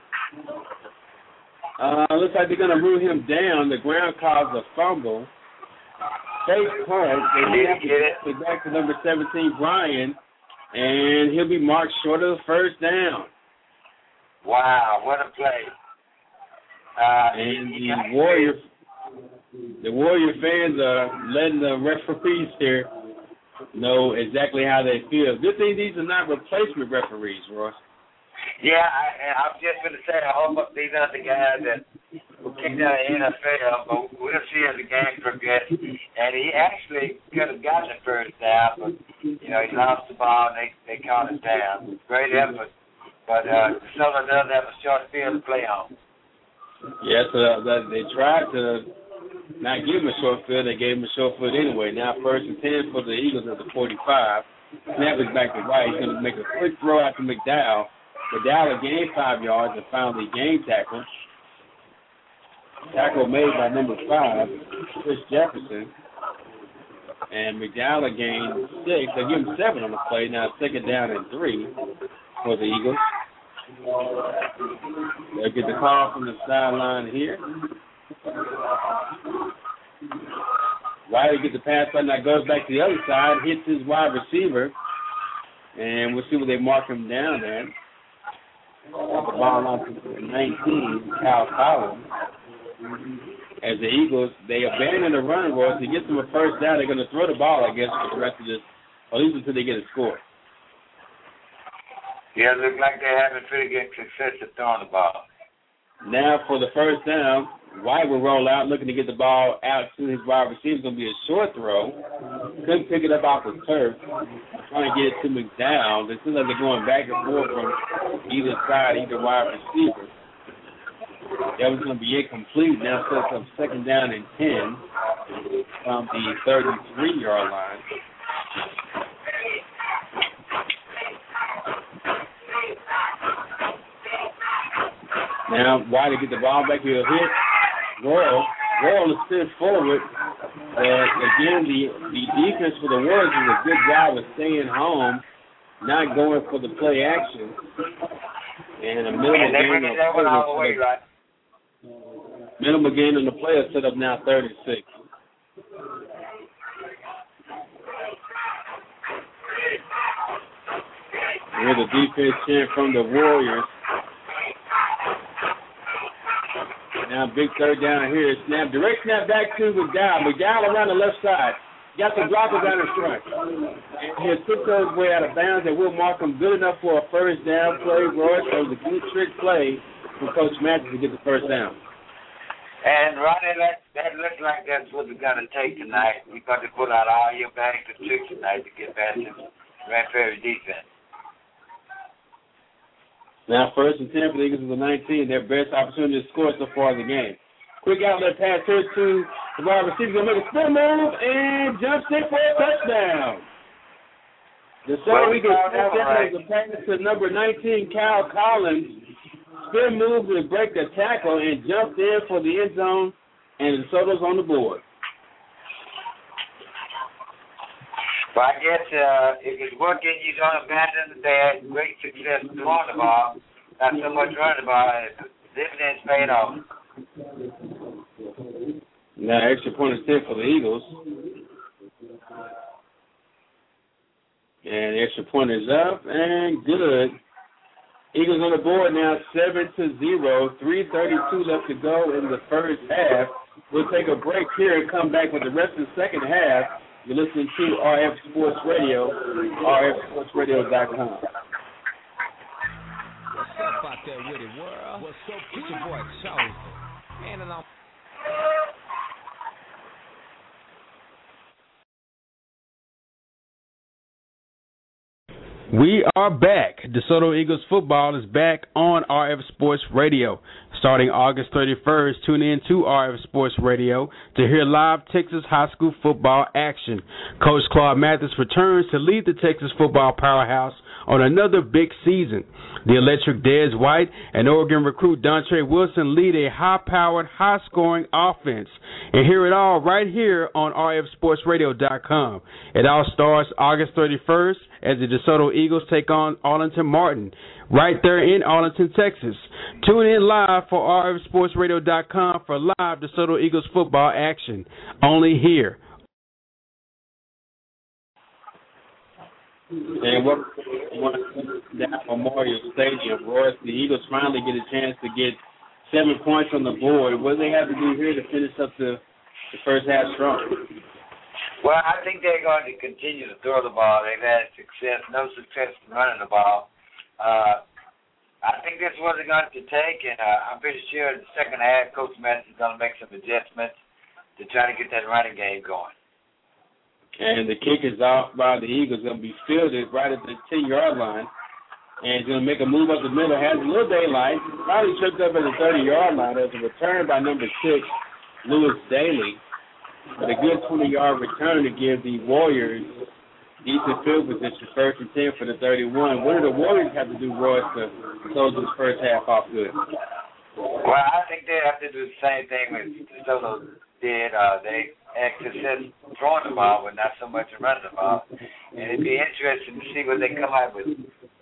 Uh, looks like they're going to rule him down. The ground caused a fumble. Take punt. They have to get it back to number seventeen, Brian, and he'll be marked short of the first down. Wow, what a play! Uh, and the Warrior, the Warrior fans are letting the referees here know exactly how they feel. Good thing these are not replacement referees, Ross. Yeah, I, I'm just going to say, I hope these are the guys that were kicked out of the N F L, but we'll see as the game progresses. And he actually could have gotten the first down, but, you know, he lost the ball and they, they caught it down. Great effort. But uh, Sola does have a short field to play on. Yes, uh, they tried to not give him a short field. They gave him a short field anyway. Now first and ten for the Eagles at the forty-five. Snap is back to White. He's going to make a quick throw out to McDowell. McDowell gained five yards and found the game tackle. Tackle made by number five, Chris Jefferson. And McDowell gained six. They give him seven on the play. Now second down and three for the Eagles. They'll get the call from the sideline here. Wiley gets the pass button that goes back to the other side, hits his wide receiver, and we'll see where they mark him down at. The ball on to nineteen, Kyle Collins. As the Eagles, they abandon the run, Royce. To get them a first down, they're going to throw the ball, I guess, for the rest of this, or at least until they get a score. Yeah, it looks like they're having pretty good success at throwing the ball. Now for the first down, White will roll out, looking to get the ball out to his wide receiver. It's going to be a short throw. Couldn't pick it up off the turf. Trying to get it to McDowell. It seems like they're going back and forth from either side, either wide receiver. That was going to be incomplete. Now sets up second down and ten from the thirty-three-yard line. Now, White to get the ball back, he'll hit Royal. Royal is still forward. But, again, the, the defense for the Warriors is a good job of staying home, not going for the play action. And a minimal gain on the play. Right? Minimal gain on the play is set up now thirty-six. Here's the defense chant from the Warriors. Now, big third down here. Snap, direct snap back to McDowell. McDowell around the left side. Got the blocker down in front. And he'll took those way out of bounds, and we'll mark him good enough for a first down play, Royce. That was a good trick play for Coach Matthews to get the first down. And, Ronnie, that, that looks like that's what we're going to take tonight. We've got to pull out all your bags of tricks tonight to get past this Grand Prairie defense. Now, first and ten for the Eagles is the nineteen, their best opportunity to score so far in the game. Quick outlet pass here to the wide receiver. Going to make a spin move and jumps in for a touchdown. The Southern Eagles step down as a pass to number nineteen, Kyle Collins. Spin move to break the tackle and jumped in for the end zone, and the DeSoto's on the board. But I guess uh, if it's working, you don't abandon the bad. Great success throwing the ball. Not so much running the ball. Dividends paid off. Now, extra point is ten for the Eagles. And the extra point is up and good. Eagles on the board now, seven to zero. three thirty-two left to go in the first half. We'll take a break here and come back with the rest of the second half. You're listening to R F Sports Radio, R F sports radio dot com. that with it, world? What's up? It's your boy Chosen. Man, and I'm We are back. DeSoto Eagles football is back on R F Sports Radio. Starting August thirty-first, tune in to R F Sports Radio to hear live Texas high school football action. Coach Claude Mathis returns to lead the Texas football powerhouse on another big season. The electric Dez White and Oregon recruit Dontre Wilson lead a high-powered, high-scoring offense. And hear it all right here on R F Sports Radio dot com. It all starts August thirty-first as the DeSoto Eagles take on Arlington Martin right there in Arlington, Texas. Tune in live for R F Sports Radio dot com for live DeSoto Eagles football action. Only here. And what down Memorial Stadium, Royce, the Eagles finally get a chance to get seven points on the board. What do they have to do here to finish up the, the first half strong? Well, I think they're going to continue to throw the ball. They've had success, no success in running the ball. Uh, I think that's what they're going to take, and uh, I'm pretty sure in the second half, Coach Mathis is going to make some adjustments to try to get that running game going. And the kick is off by the Eagles, going to be fielded right at the ten-yard line. And he's going to make a move up the middle, has a little daylight, probably tripped up at the thirty-yard line. There's a return by number six, Lewis Daly, but a good twenty-yard return to give the Warriors decent field position, first and ten for the thirty-one. What do the Warriors have to do, Royce, to close this first half off good? Well, I think they have to do the same thing as DeSoto did. Uh, they had success throwing the ball, but not so much in running the ball. And it'd be interesting to see what they come out with.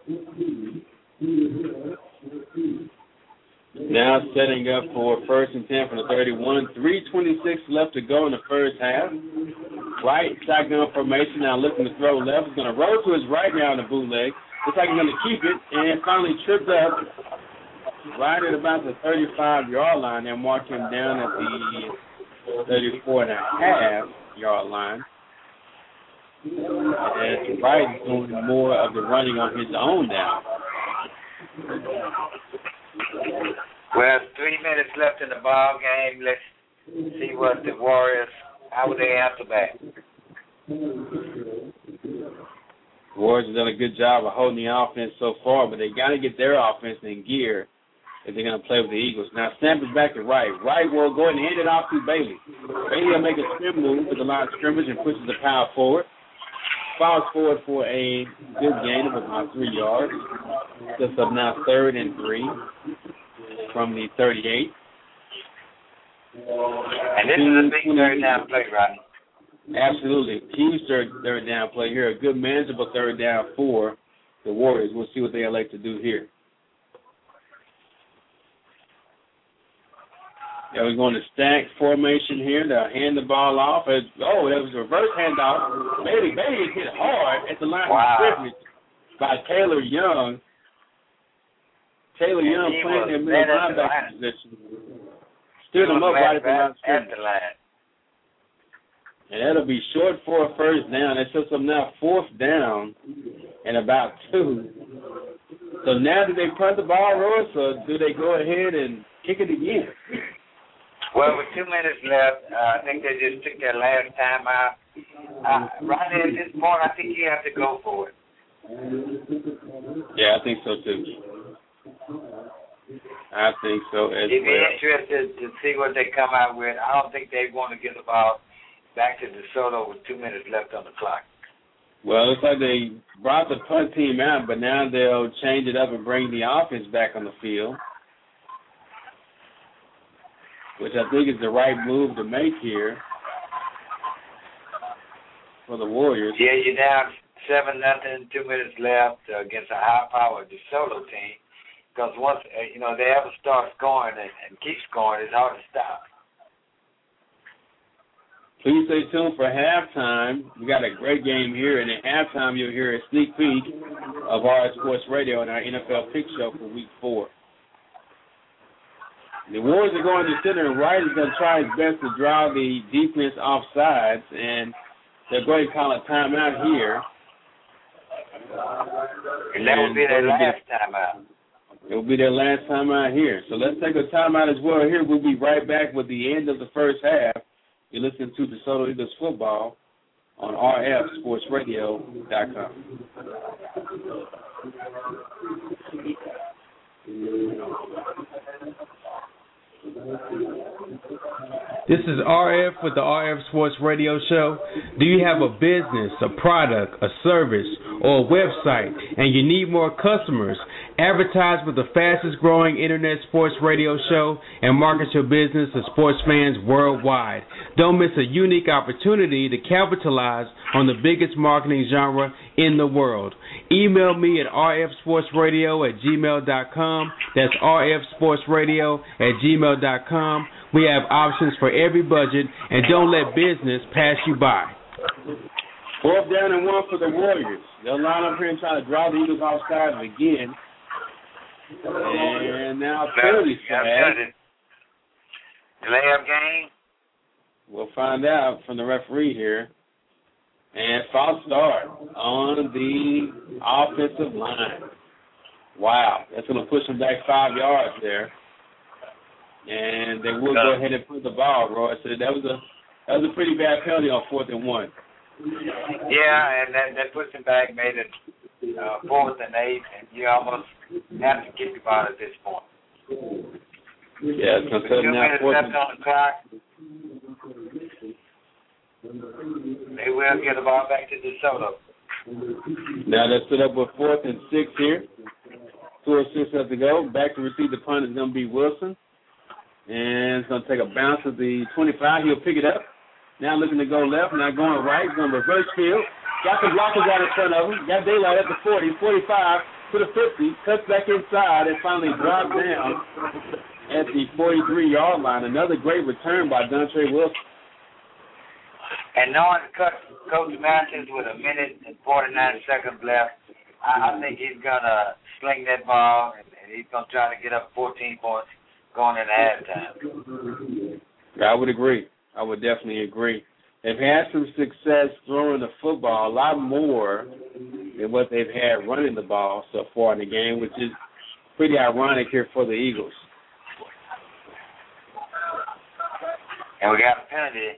Now setting up for first and ten from the thirty-one. three twenty-six left to go in the first half. Right shotgun formation. Now looking to throw left. He's going to roll to his right now in the bootleg. Looks like he's going to keep it. And finally tripped up right at about the thirty-five-yard line and mark him down at the thirty-four and a half yard line. And Wright is doing more of the running on his own now. Well, three minutes left in the ball game. Let's see what the Warriors, how would they answer back? Warriors have done a good job of holding the offense so far, but they got to get their offense in gear if they're going to play with the Eagles. Now, snap it back to Wright. Wright will go ahead and hand it off to Bailey. Bailey will make a spin move with the line of scrimmage and pushes the power forward. Falls forward for a good gain of about three yards. Sets up now third and three from the thirty-eight. And this is a big third down play, right? Absolutely. Huge third, third down play here. A good manageable third down for the Warriors. We'll see what they elect to do here. Yeah, we're going to stack formation here to hand the ball off. As, oh, that was a reverse handoff. Bailey, Bailey hit hard at the line wow. of scrimmage by Taylor Young. Taylor Young playing in middle linebacker position. Stood him up right at the line of scrimmage. And that'll be short for a first down. That sets them now fourth down and about two. So now do they punt the ball, Royce, or do they go ahead and kick it again? Well, with two minutes left, uh, I think they just took their last time out. Uh, right at this point, I think you have to go for it. Yeah, I think so, too. I think so as You'd be well. interested to see what they come out with. I don't think they want to get the ball back to DeSoto with two minutes left on the clock. Well, it looks like they brought the punt team out, but now they'll change it up and bring the offense back on the field, which I think is the right move to make here for the Warriors. Yeah, you're down seven nothing, two minutes left uh, against a high-powered DeSoto team. Because once uh, you know they ever start scoring and, and keep scoring, it's hard to stop. Please stay tuned for halftime. We got a great game here, and at halftime you'll hear a sneak peek of R F Sports Radio and our N F L Pick Show for Week Four. The Warriors are going to center, and Wright is going to try his best to draw the defense off sides, and they're going to call a timeout here. And that will be their last timeout. It will be their last time out here. So let's take a time out as well here. We'll be right back with the end of the first half. You're listening to DeSoto Eagles football on R F Sports Radio dot com. This is R F with the R F Sports Radio Show. Do you have a business, a product, a service, or a website, and you need more customers? Advertise with the fastest growing internet sports radio show and market your business to sports fans worldwide. Don't miss a unique opportunity to capitalize on the biggest marketing genre in the world. Email me at r f sports radio at gmail dot com. That's r f sports radio at gmail dot com. We have options for every budget, and don't let business pass you by. Fourth down and one for the Warriors. They'll line up here and try to draw the Eagles off sides again. And now penalty flag. Delay of game. We'll find out from the referee here. And false start on the offensive line. Wow, that's going to push them back five yards there. And they will go ahead and put the ball, Roy. So that was a that was a pretty bad penalty on fourth and one. Yeah, and that, that puts them back, made it uh, fourth and eight, and you almost have to kick the ball at this point. Yeah, it's going to set them now fourth left on the clock. They will get the ball back to DeSoto. Now they're set up with fourth and six here. Two or six left to go. Back to receive the punt is going to be Wilson. And it's going to take a bounce of the twenty-five. He'll pick it up. Now looking to go left, now going right. He's going to reverse field. Got the blockers out in front of him. Got daylight at the forty, forty-five to the fifty. Cuts back inside and finally drops down at the forty-three-yard line. Another great return by Dontre Wilson. And knowing Coach Matthews with a minute and forty-nine seconds left, I, I think he's going to sling that ball, and, and he's going to try to get up fourteen points going into halftime. I would agree. I would definitely agree. They've had some success throwing the football, a lot more than what they've had running the ball so far in the game, which is pretty ironic here for the Eagles. And we got a penalty.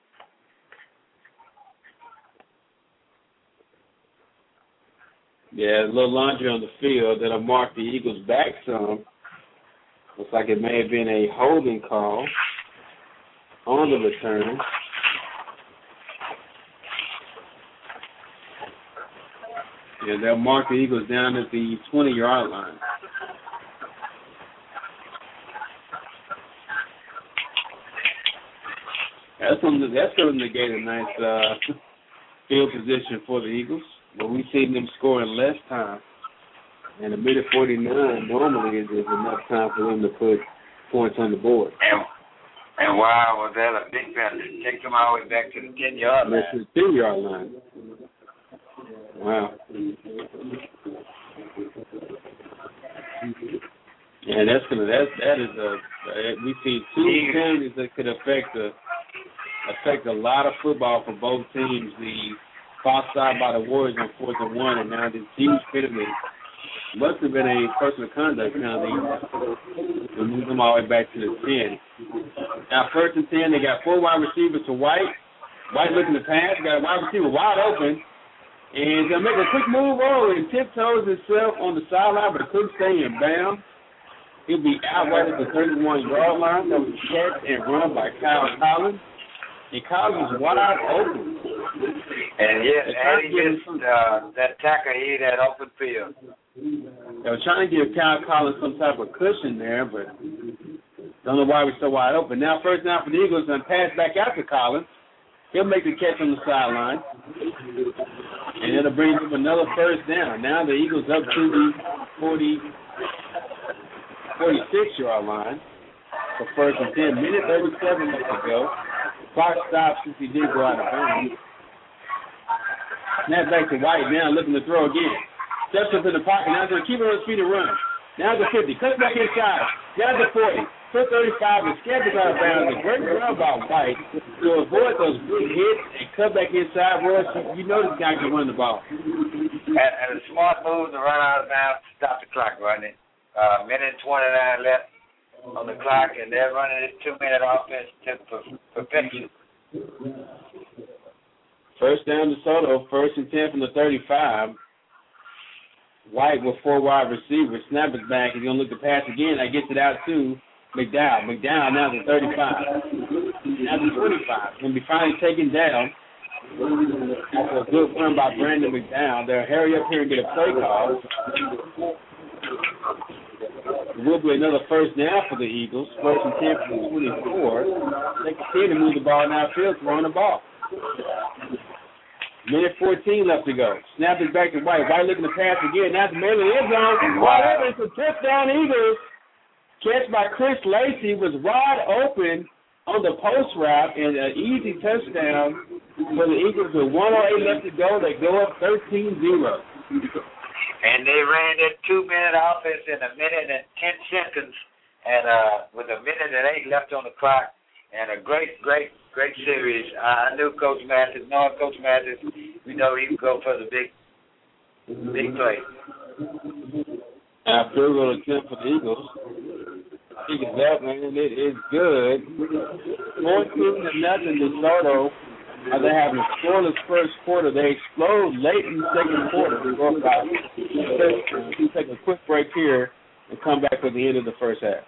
Yeah, a little laundry on the field that'll mark the Eagles back some. Looks like it may have been a holding call on the return. Yeah, they'll mark the Eagles down at the twenty-yard line. That's going to, that's going to negate a nice uh, field position for the Eagles. But we've seen them score in less time. And a minute forty-nine normally is, is enough time for them to put points on the board. And, and wow, was that a big penalty? Take them all the way back to the ten-yard line. That's the ten-yard line. Wow. And that's gonna that that is a we see two penalties that could affect a affect a lot of football for both teams. The false start by the Warriors on fourth and one, and now this huge penalty must have been a personal conduct penalty to move them all the way back to the ten. Now first and ten, they got four wide receivers to White. White looking to pass, got a wide receiver wide open. And he's going to make a quick move over and tiptoes himself on the sideline, but couldn't stay in bounds. He'll be out right at the thirty-one-yard line. That was catch and run by Kyle Collins. And Collins was wide open. And yes, and he missed uh, that tackle, he had open field. They were trying to give Kyle Collins some type of cushion there, but don't know why he was so wide open. Now first down for the Eagles, and pass back out to Collins. He'll make the catch on the sideline. And it'll bring him another first down. Now the Eagles up to the forty, forty-six-yard line for first and ten. Minute thirty-seven left to go. Clock stops since he did go out of bounds. Snap back to White now, looking to throw again. Steps up in the pocket. Now he's going to keep it on his feet and run. Now the fifty. Cuts back inside. Down to forty. Foot thirty-five and Skaggs out of bounds. A great run by White to avoid those big hits and cut back inside. Royce, you know this guy can run the ball. And, and a smart move to run out of bounds to stop the clock, wasn't it? uh, minute and twenty-nine left on the clock, and they're running this two-minute offense to perfection. First down DeSoto, first and ten from the thirty-five. White with four wide receivers. Snap it back. He's going to look to pass again. I gets it out to McDowell. McDowell now to thirty-five. Now to twenty-five. Going to be finally taken down. After a good run by Brandon McDowell. They'll hurry up here and get a play call. It will be another first down for the Eagles. First and ten from the twenty-four. They continue to move the ball downfield, throwing the ball. Minute fourteen left to go. Snap it back to White. White looking to pass again. Now it's Maryland end zone. Wide open. It's a touchdown Eagles. Catch by Chris Lacey was wide open on the post route and an easy touchdown for the Eagles with one oh eight left to go. They go up thirteen zero. And they ran that two-minute offense in a minute and ten seconds, and uh, with a minute and eight left on the clock, and a great, great, great series. Uh, I knew Coach Mathis, knowing Coach Mathis, we know he would go for the big, big play. After a little attempt for the Eagles, I think it's up, man. It is good. fourteen to nothing DeSoto. Uh, they have a scoreless first quarter. They explode late in the second quarter. They go about. We'll take a quick break here and come back for the end of the first half.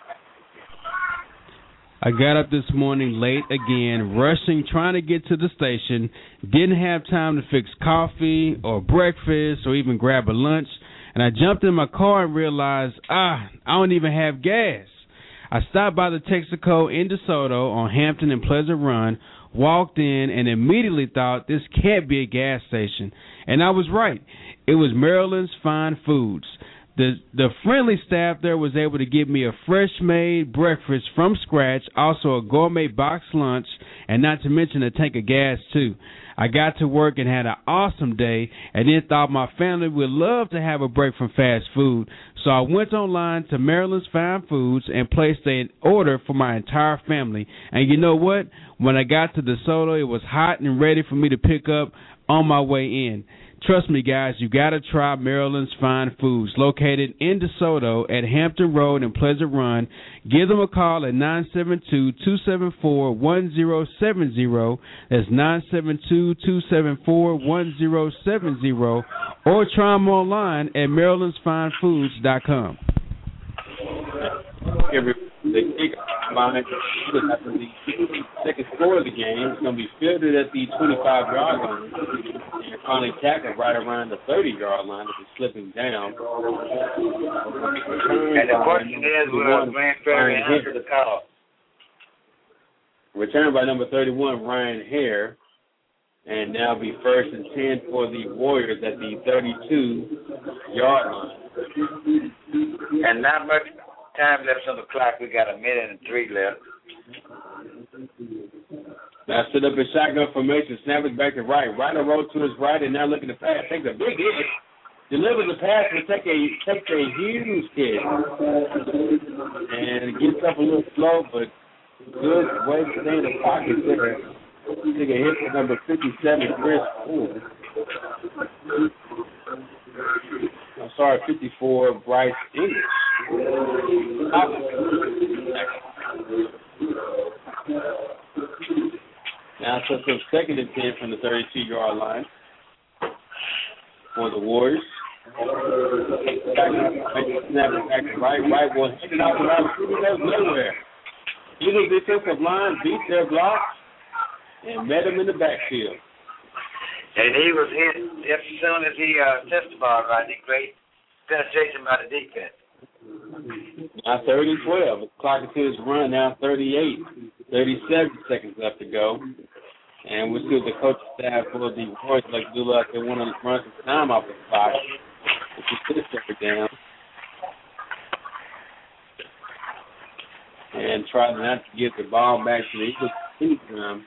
I got up this morning late again, rushing, trying to get to the station. Didn't have time to fix coffee or breakfast or even grab a lunch. And I jumped in my car and realized, ah, I don't even have gas. I stopped by the Texaco in DeSoto on Hampton and Pleasant Run, walked in, and immediately thought this can't be a gas station. And I was right. It was Maryland's Fine Foods. The the friendly staff there was able to give me a fresh-made breakfast from scratch, also a gourmet box lunch, and not to mention a tank of gas, too. I got to work and had an awesome day, and then thought my family would love to have a break from fast food. So I went online to Maryland's Fine Foods and placed an order for my entire family. And you know what? When I got to DeSoto, it was hot and ready for me to pick up on my way in. Trust me, guys, you got to try Maryland's Fine Foods, located in DeSoto at Hampton Road and Pleasant Run. Give them a call at nine seven two, two seven four, one zero seven zero. That's nine seven two, two seven four, one zero seven zero. Or try them online at marylands fine foods dot com. Every the kick behind after the second score of the game is going to be fielded at the twenty-five yard line and finally tackled right around the thirty yard line if it's slipping down. And the question is, will Grand Prairie answer the call? Returned by number thirty-one, Ryan Hare. And now be first and ten for the Warriors at the thirty-two yard line. And not much time left on the clock. We got a minute and three left. Now set up a shotgun formation. Snap it back to right. Ryder roll to his right and now looking to pass. Takes a big hit. Delivers the pass and take a, takes a huge hit. And gets up a little slow, but good way to stay in the pocket there. Take a hit for number fifty-seven, Chris Poole. I'm sorry, fifty-four, Bryce English. Now it's up to second and ten from the thirty-two yard line for the Warriors. Snap it back to right. Right will hit it out the right. Goes nowhere. Eagles defensive line beat their blocks and met him in the backfield. And he was hit as soon as he uh, touched the ball, right? Great penetration by the defense. Now third and twelve. The clock is to his run now thirty-eight. thirty-seven seconds left to go. And we'll see what the coaching staff for the Warriors like to do like they want to run some time off the clock. If you put it down. And try not to get the ball back to the Eagles anytime.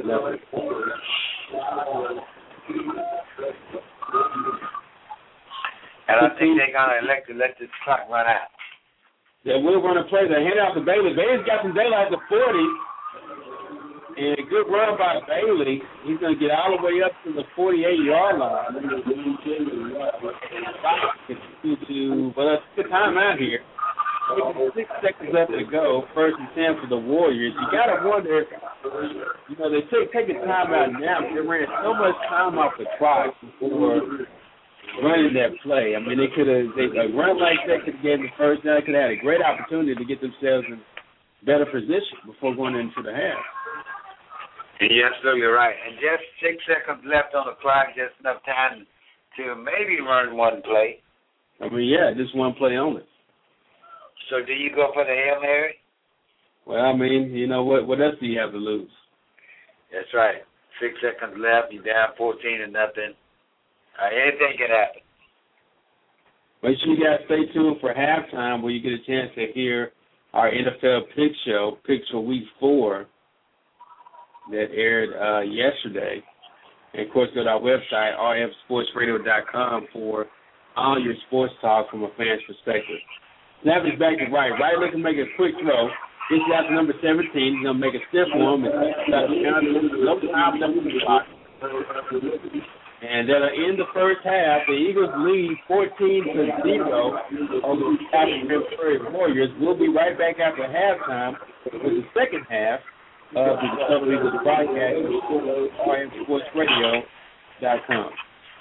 And I think they're going to elect to let this clock run out. Yeah, we're going to play the hand out to Bailey. Bailey's got some daylight to forty. And a good run by Bailey. He's going to get all the way up to the forty-eight yard line. to, well, let's take a timeout here. Six seconds left to go, first and ten for the Warriors. You got to wonder, you know, they take, take a timeout now. They ran so much time off the clock before running that play. I mean, they could have, they a run like that could have given the first down. They could have had a great opportunity to get themselves in better position before going into the half. You're absolutely right. And just six seconds left on the clock, just enough time to maybe run one play. I mean, yeah, just one play only. So do you go for the Hail Mary? Well, I mean, you know, what What else do you have to lose? That's right. Six seconds left. You're down fourteen to nothing. Uh, anything can happen. Make sure you guys stay tuned for halftime where you get a chance to hear our N F L Pick Show, Picks for Week four, that aired uh, yesterday. And, of course, go to our website, r f sports radio dot com, for all your sports talk from a fan's perspective. Snap is back to right. Right looking to make a quick throw. This is after number seventeen. He's going to make a stiff one. No time left on the clock. And that'll end the first half. The Eagles lead fourteen to zero over the African Prairie Warriors. We'll be right back after halftime with the second half of the DeSoto Eagles broadcast on r f sports radio dot com.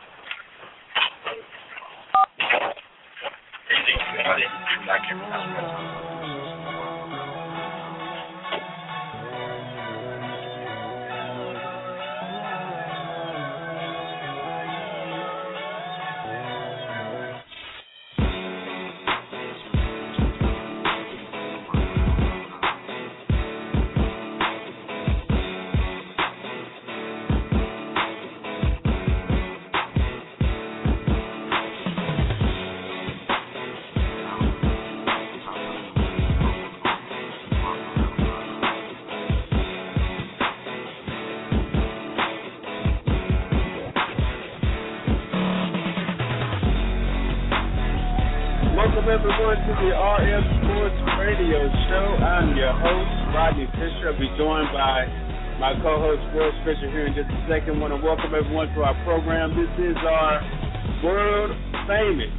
Everyone to the R F Sports Radio Show. I'm your host, Rodney Fisher. I'll be joined by my co-host, Will Fisher, here in just a second. I want to welcome everyone to our program. This is our world-famous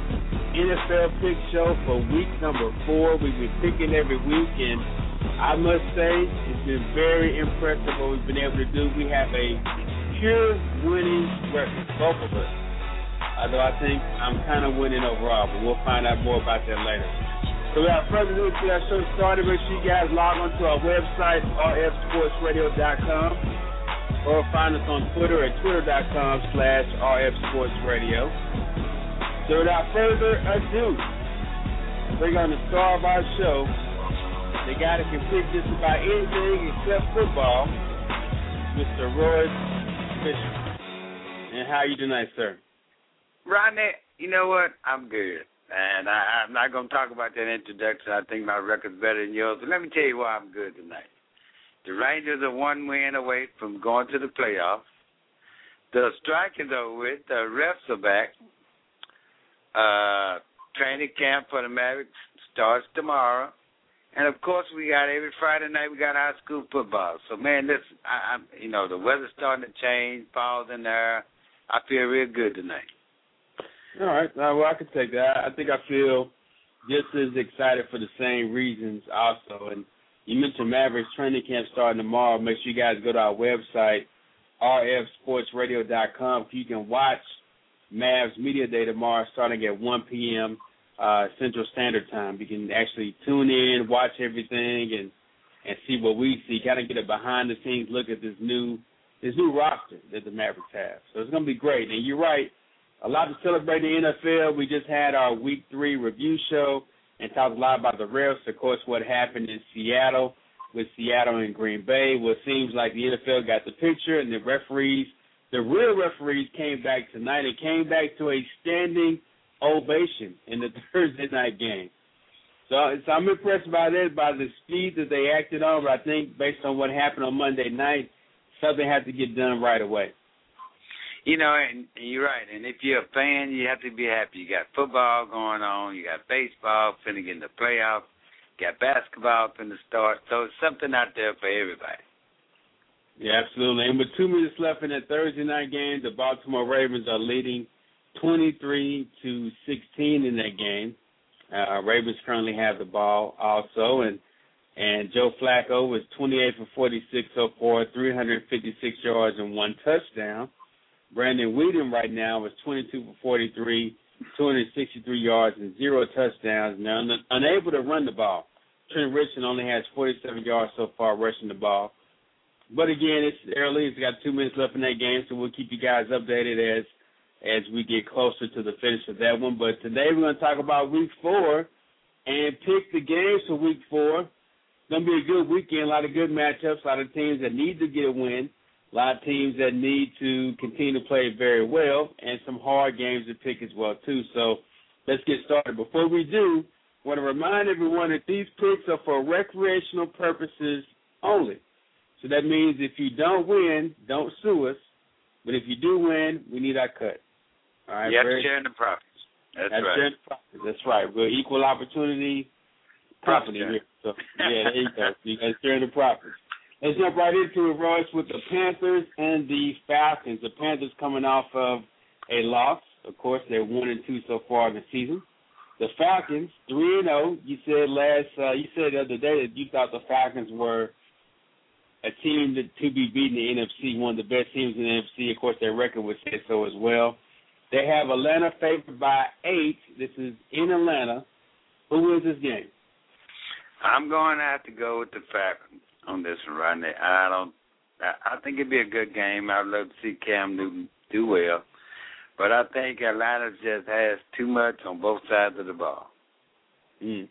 N F L Pick Show for week number four. We've been picking every week, and I must say it's been very impressive what we've been able to do. We have a pure winning record, both of us. Although I think I'm kind of winning overall, but we'll find out more about that later. So without further ado, to get our show started, make sure you guys log on to our website, r f sports radio dot com, or find us on Twitter at twitter dot com slash r f sports radio. So without further ado, bring on the star of our show, the guy that can pick just about anything except football, Mister Roy Fisher. And how are you tonight, sir? Rodney, you know what? I'm good. And I, I'm not going to talk about that introduction. I think my record's better than yours. But let me tell you why I'm good tonight. The Rangers are one win away from going to the playoffs. The strike is over with. The refs are back. Uh, training camp for the Mavericks starts tomorrow. And, of course, we got every Friday night we got high school football. So, man, this, I, I'm, you know, the weather's starting to change. Fall's in there. I feel real good tonight. All right. Uh, well, I can take that. I think I feel just as excited for the same reasons also. And you mentioned Mavericks training camp starting tomorrow. Make sure you guys go to our website, r f sports radio dot com. You can watch Mavs Media Day tomorrow starting at one p.m. Uh, Central Standard Time. You can actually tune in, watch everything, and, and see what we see, kind of get a behind-the-scenes look at this new this new roster that the Mavericks have. So it's going to be great. And you're right. A lot to celebrate in the N F L. We just had our Week three review show and talked a lot about the refs. Of course, what happened in Seattle with Seattle and Green Bay. Well, it seems like the N F L got the picture, and the referees, the real referees, came back tonight and came back to a standing ovation in the Thursday night game. So, so I'm impressed by that, by the speed that they acted on. But I think based on what happened on Monday night, something had to get done right away. You know, and you're right. And if you're a fan, you have to be happy. You got football going on. You got baseball finna get in the playoffs. You got basketball finna start. So it's something out there for everybody. Yeah, absolutely. And with two minutes left in that Thursday night game, the Baltimore Ravens are leading twenty-three to sixteen in that game. Uh, Ravens currently have the ball also, and and Joe Flacco was twenty-eight for forty-six so far, three hundred fifty-six yards and one touchdown. Brandon Weeden right now is twenty-two for forty-three, two hundred sixty-three yards and zero touchdowns. Now un- unable to run the ball. Trent Richardson only has forty-seven yards so far rushing the ball. But again, it's early. It's got two minutes left in that game, so we'll keep you guys updated as as we get closer to the finish of that one. But today we're going to talk about week four and pick the games for week four. It's going to be a good weekend, a lot of good matchups, a lot of teams that need to get a win, a lot of teams that need to continue to play very well, and some hard games to pick as well, too. So let's get started. Before we do, I want to remind everyone that these picks are for recreational purposes only. So that means if you don't win, don't sue us. But if you do win, we need our cut. All right, you have very, to share the profits. That's, that's right. The profits. That's right. We're equal opportunity company here. So, yeah, there you go. You got to share the profits. Let's jump right into it, Royce, with the Panthers and the Falcons. The Panthers coming off of a loss. Of course, they're one and two so far in the season. The Falcons, three and zero. You said last. Uh, you said the other day that you thought the Falcons were a team that, to be beaten in the N F C, one of the best teams in the N F C. Of course, their record would say so as well. They have Atlanta favored by eight. This is in Atlanta. Who wins this game? I'm going to have to go with the Falcons on this one right now. I don't. I, I think it'd be a good game. I'd love to see Cam Newton do well, but I think Atlanta just has too much on both sides of the ball. Mm.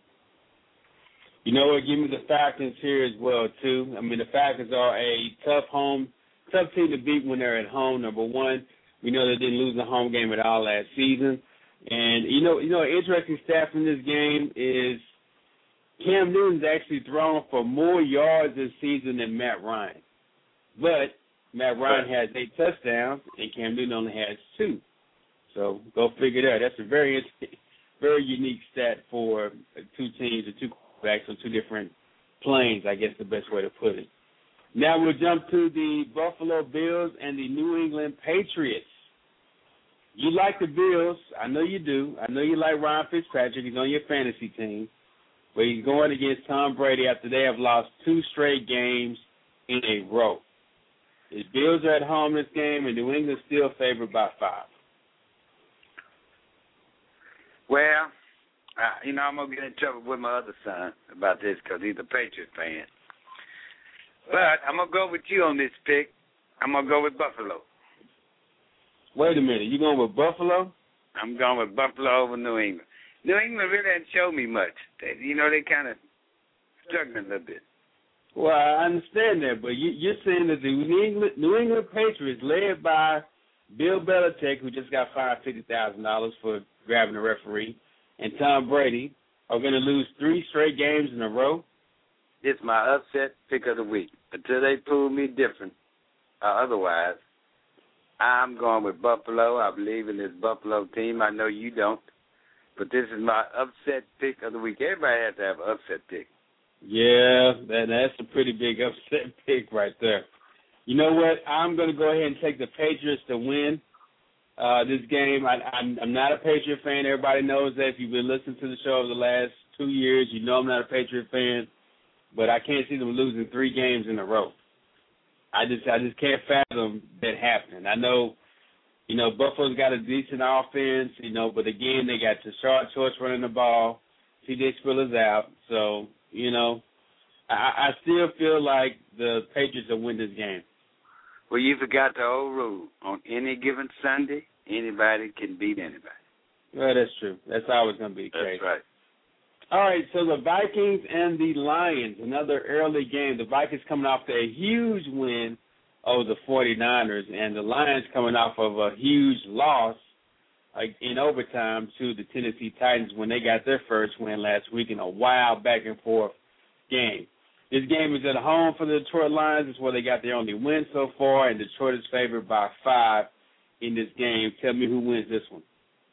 You know what? Give me the Falcons here as well, too. I mean, the Falcons are a tough home, tough team to beat when they're at home, number one. We know they didn't lose a home game at all last season. And, you know, you know, an interesting stat from this game is Cam Newton's actually thrown for more yards this season than Matt Ryan. But Matt Ryan has eight touchdowns, and Cam Newton only has two. So go figure that. That's a very interesting, very unique stat for two teams, or two quarterbacks on two different planes, I guess the best way to put it. Now we'll jump to the Buffalo Bills and the New England Patriots. You like the Bills. I know you do. I know you like Ryan Fitzpatrick. He's on your fantasy team. But he's going against Tom Brady after they have lost two straight games in a row. The Bills are at home this game, and New England's still favored by five. Well, uh, you know, I'm going to get in trouble with my other son about this because he's a Patriots fan. But I'm going to go with you on this pick. I'm going to go with Buffalo. Wait a minute. You going with Buffalo? I'm going with Buffalo over New England. New England really hasn't shown me much. They, you know, they kind of struggling a little bit. Well, I understand that, but you, you're saying that the New England, New England Patriots, led by Bill Belichick, who just got fined fifty thousand dollars for grabbing a referee, and Tom Brady, are going to lose three straight games in a row? It's my upset pick of the week. Until they prove me different, uh, otherwise, I'm going with Buffalo. I believe in this Buffalo team. I know you don't. But this is my upset pick of the week. Everybody has to have an upset pick. Yeah, that, that's a pretty big upset pick right there. You know what? I'm going to go ahead and take the Patriots to win uh, this game. I, I'm, I'm not a Patriot fan. Everybody knows that. If you've been listening to the show over the last two years, you know I'm not a Patriot fan. But I can't see them losing three games in a row. I just I just can't fathom that happening. I know, you know, Buffalo's got a decent offense, you know, but again, they got Tashard Choice running the ball. C J Spiller's out. So, you know, I, I still feel like the Patriots will win this game. Well, you forgot the old rule. On any given Sunday, anybody can beat anybody. Well, that's true. That's always going to be the case. That's right. All right, so the Vikings and the Lions, another early game. The Vikings coming off a huge win over the 49ers, and the Lions coming off of a huge loss like, in overtime to the Tennessee Titans when they got their first win last week in a wild back-and-forth game. This game is at home for the Detroit Lions. It's where they got their only win so far, and Detroit is favored by five in this game. Tell me who wins this one.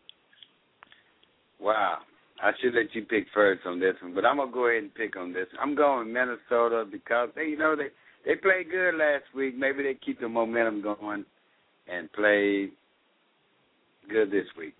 Wow. I should let you pick first on this one, but I'm going to go ahead and pick on this. I'm going Minnesota because, they, you know, they, they played good last week. Maybe they keep the momentum going and play good this week.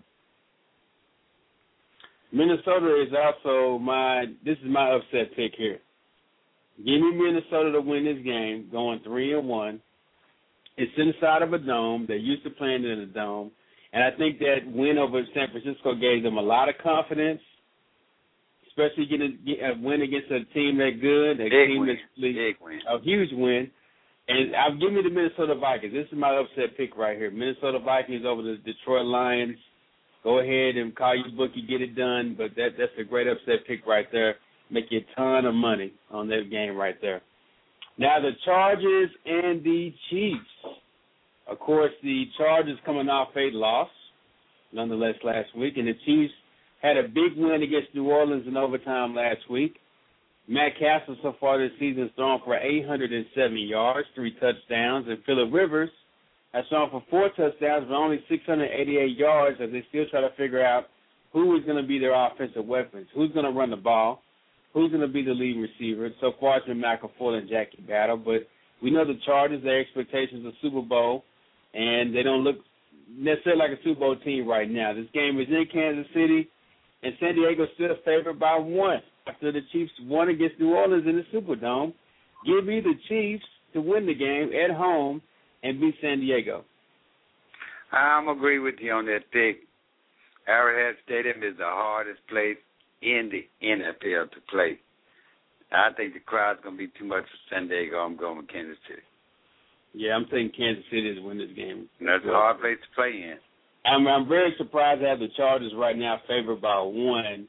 Minnesota is also my, this is my upset pick here. Give me Minnesota to win this game, going three and one. It's inside of a dome. They're used to playing in a dome. And I think that win over San Francisco gave them a lot of confidence, especially getting a win against a team that good, a Big team win. that's Big win. a huge win. And I'll give me the Minnesota Vikings. This is my upset pick right here. Minnesota Vikings over the Detroit Lions. Go ahead and call your bookie, get it done. But that that's a great upset pick right there. Make you a ton of money on that game right there. Now the Chargers and the Chiefs. Of course, the Chargers coming off a loss, nonetheless, last week. And the Chiefs had a big win against New Orleans in overtime last week. Matt Castle so far this season has thrown for eight hundred seventy yards, three touchdowns. And Phillip Rivers has thrown for four touchdowns but only six hundred eighty-eight yards as they still try to figure out who is going to be their offensive weapons, who's going to run the ball, who's going to be the leading receiver. So far it's been McAvoy and Jackie Battle. But we know the Chargers, their expectations of Super Bowl, and they don't look necessarily like a Super Bowl team right now. This game is in Kansas City, and San Diego still favored by one after the Chiefs won against New Orleans in the Superdome. Give me the Chiefs to win the game at home and beat San Diego. I'm agree with you on that pick. Arrowhead Stadium is the hardest place in the N F L to play. I think the crowd's going to be too much for San Diego. I'm going with Kansas City. Yeah, I'm thinking Kansas City to win this game. That's a hard place to play in. I'm, I'm very surprised to have the Chargers right now favored by one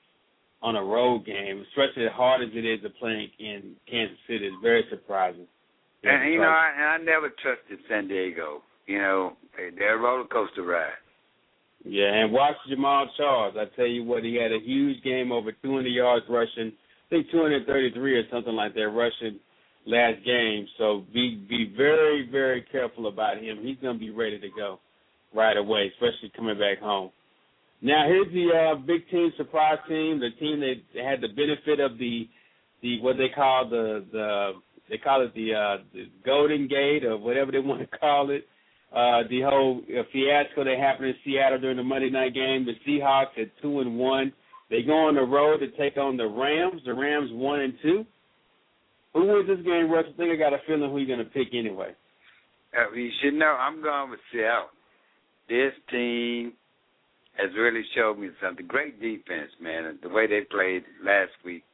on a road game, especially as hard as it is to play in Kansas City. It's very surprising. And, you know, I, and I never trusted San Diego. You know, they're a roller coaster ride. Yeah, and watch Jamal Charles. I tell you what, he had a huge game, over two hundred yards rushing. I think two hundred thirty-three or something like that rushing last game. So be be very, very careful about him. He's going to be ready to go right away, especially coming back home. Now here's the uh, big team surprise team, the team that had the benefit of the the what they call the the they call it the uh, the Golden Gate or whatever they want to call it. Uh, the whole uh, fiasco that happened in Seattle during the Monday night game. The Seahawks at two and one. They go on the road to take on the Rams. The Rams one and two. Who wins this game, Russ? I think I got a feeling who you're going to pick anyway. Uh, you should know I'm going with Seattle. This team has really showed me something. Great defense, man. The way they played last week.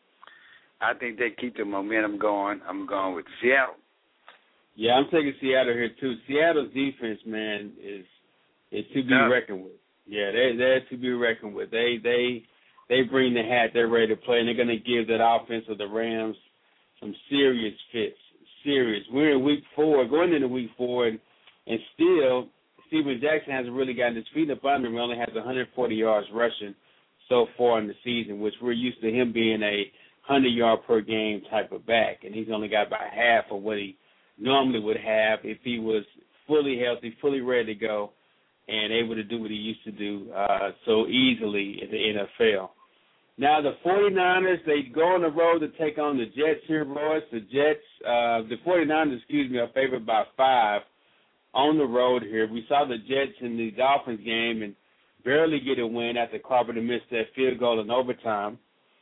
I think they keep the momentum going. I'm going with Seattle. Yeah, I'm taking Seattle here too. Seattle's defense, man, is is to be Yeah. reckoned with. Yeah, they they're to be reckoned with. They they they bring the hat. They're ready to play, and they're going to give that offense of the Rams some serious fits. Serious. We're in week four, going into week four, and, and still Steven Jackson hasn't really gotten his feet up under him. He only has one hundred forty yards rushing so far in the season, which we're used to him being a one hundred yard per game type of back, and he's only got about half of what he normally would have if he was fully healthy, fully ready to go, and able to do what he used to do uh, so easily in the N F L. Now, the 49ers, they go on the road to take on the Jets here, boys. The Jets, uh, the 49ers, excuse me, are favored by five on the road here. We saw the Jets in the Dolphins game and barely get a win after Carpenter missed that field goal in overtime.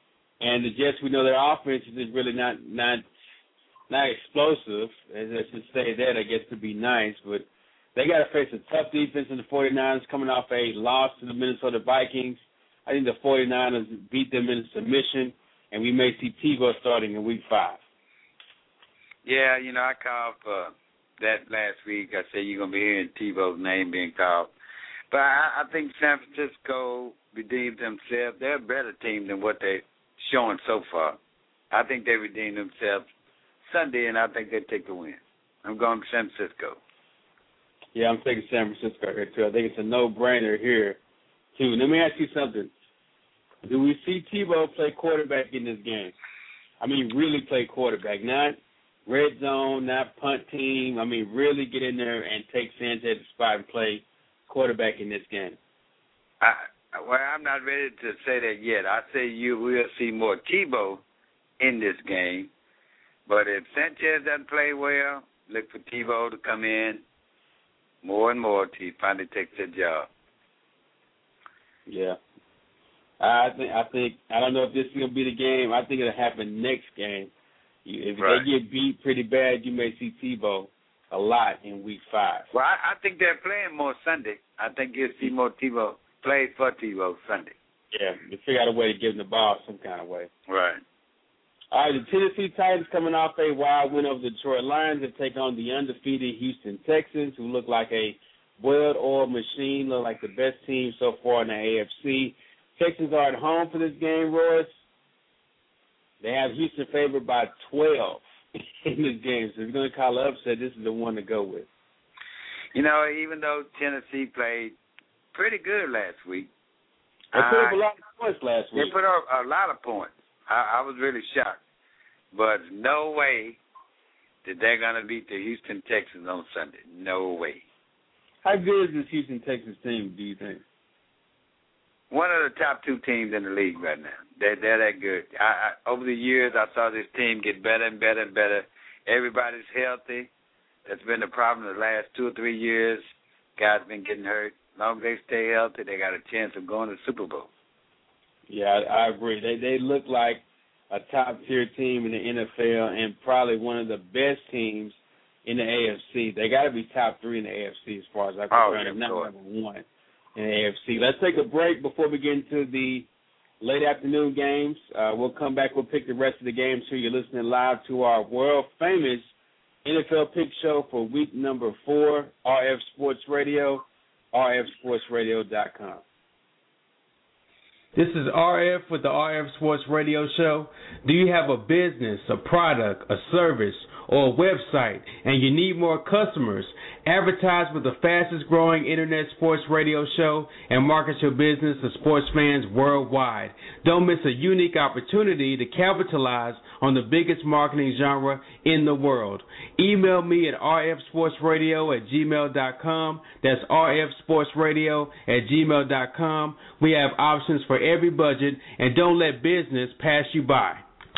And the Jets, we know their offense is really not not not explosive, as I should say that, I guess, to be nice. But they got to face a tough defense in the 49ers coming off a loss to the Minnesota Vikings. I think the 49ers beat them in submission, and we may see Tebow starting in week five. Yeah, you know, I called for that last week. I said you're going to be hearing Tebow's name being called. But I, I think San Francisco redeemed themselves. They're a better team than what they're showing so far. I think they redeemed themselves Sunday, and I think they take the win. I'm going to San Francisco. Yeah, I'm taking San Francisco here, too. I think it's a no-brainer here, too. Let me ask you something. Do we see Tebow play quarterback in this game? I mean, really play quarterback, not red zone, not punt team. I mean, really get in there and take Sanchez's spot and play quarterback in this game. I, well, I'm not ready to say that yet. I say you will see more Tebow in this game. But if Sanchez doesn't play well, look for Tebow to come in more and more till he finally takes that job. Yeah. I think I think I don't know if this is gonna be the game. I think it'll happen next game. If right. they get beat pretty bad, you may see Tebow a lot in week five. Well, I, I think they're playing more Sunday. I think you'll see more Tebow plays for Tebow Sunday. Yeah, they figure out a way to give him the ball some kind of way. Right. All right, the Tennessee Titans coming off a wild win over the Detroit Lions to take on the undefeated Houston Texans, who look like a well-oiled machine, look like the best team so far in the A F C. Texans are at home for this game, Royce. They have Houston favored by twelve in this game. So if you're going to call it upset, this is the one to go with. You know, even though Tennessee played pretty good last week. They put up I, a lot of points last week. They put up a lot of points. I, I was really shocked. But no way that they're going to beat the Houston Texans on Sunday. No way. How good is this Houston Texans team, do you think? One of the top two teams in the league right now. They're, they're that good. I, I, over the years, I saw this team get better and better and better. Everybody's healthy. That's been the problem the last two or three years. Guys been getting hurt. As long as they stay healthy, they got a chance of going to the Super Bowl. Yeah, I, I agree. They they look like a top-tier team in the N F L and probably one of the best teams in the A F C. They got to be top three in the A F C as far as I'm concerned, if not number one in the A F C. Let's take a break before we get into the late afternoon games. Uh, we'll come back. We'll pick the rest of the games here. You're listening live to our world-famous N F L Pick Show for week number four, R F Sports Radio, R F sports radio dot com. This is R F with the R F Sports Radio Show. Do you have a business, a product, a service, or a website, and you need more customers? Advertise with the fastest growing internet sports radio show and market your business to sports fans worldwide. Don't miss a unique opportunity to capitalize on the biggest marketing genre in the world. Email me at r f sports radio at gmail dot com. That's r f sports radio at gmail dot com. We have options for every budget, and don't let business pass you by.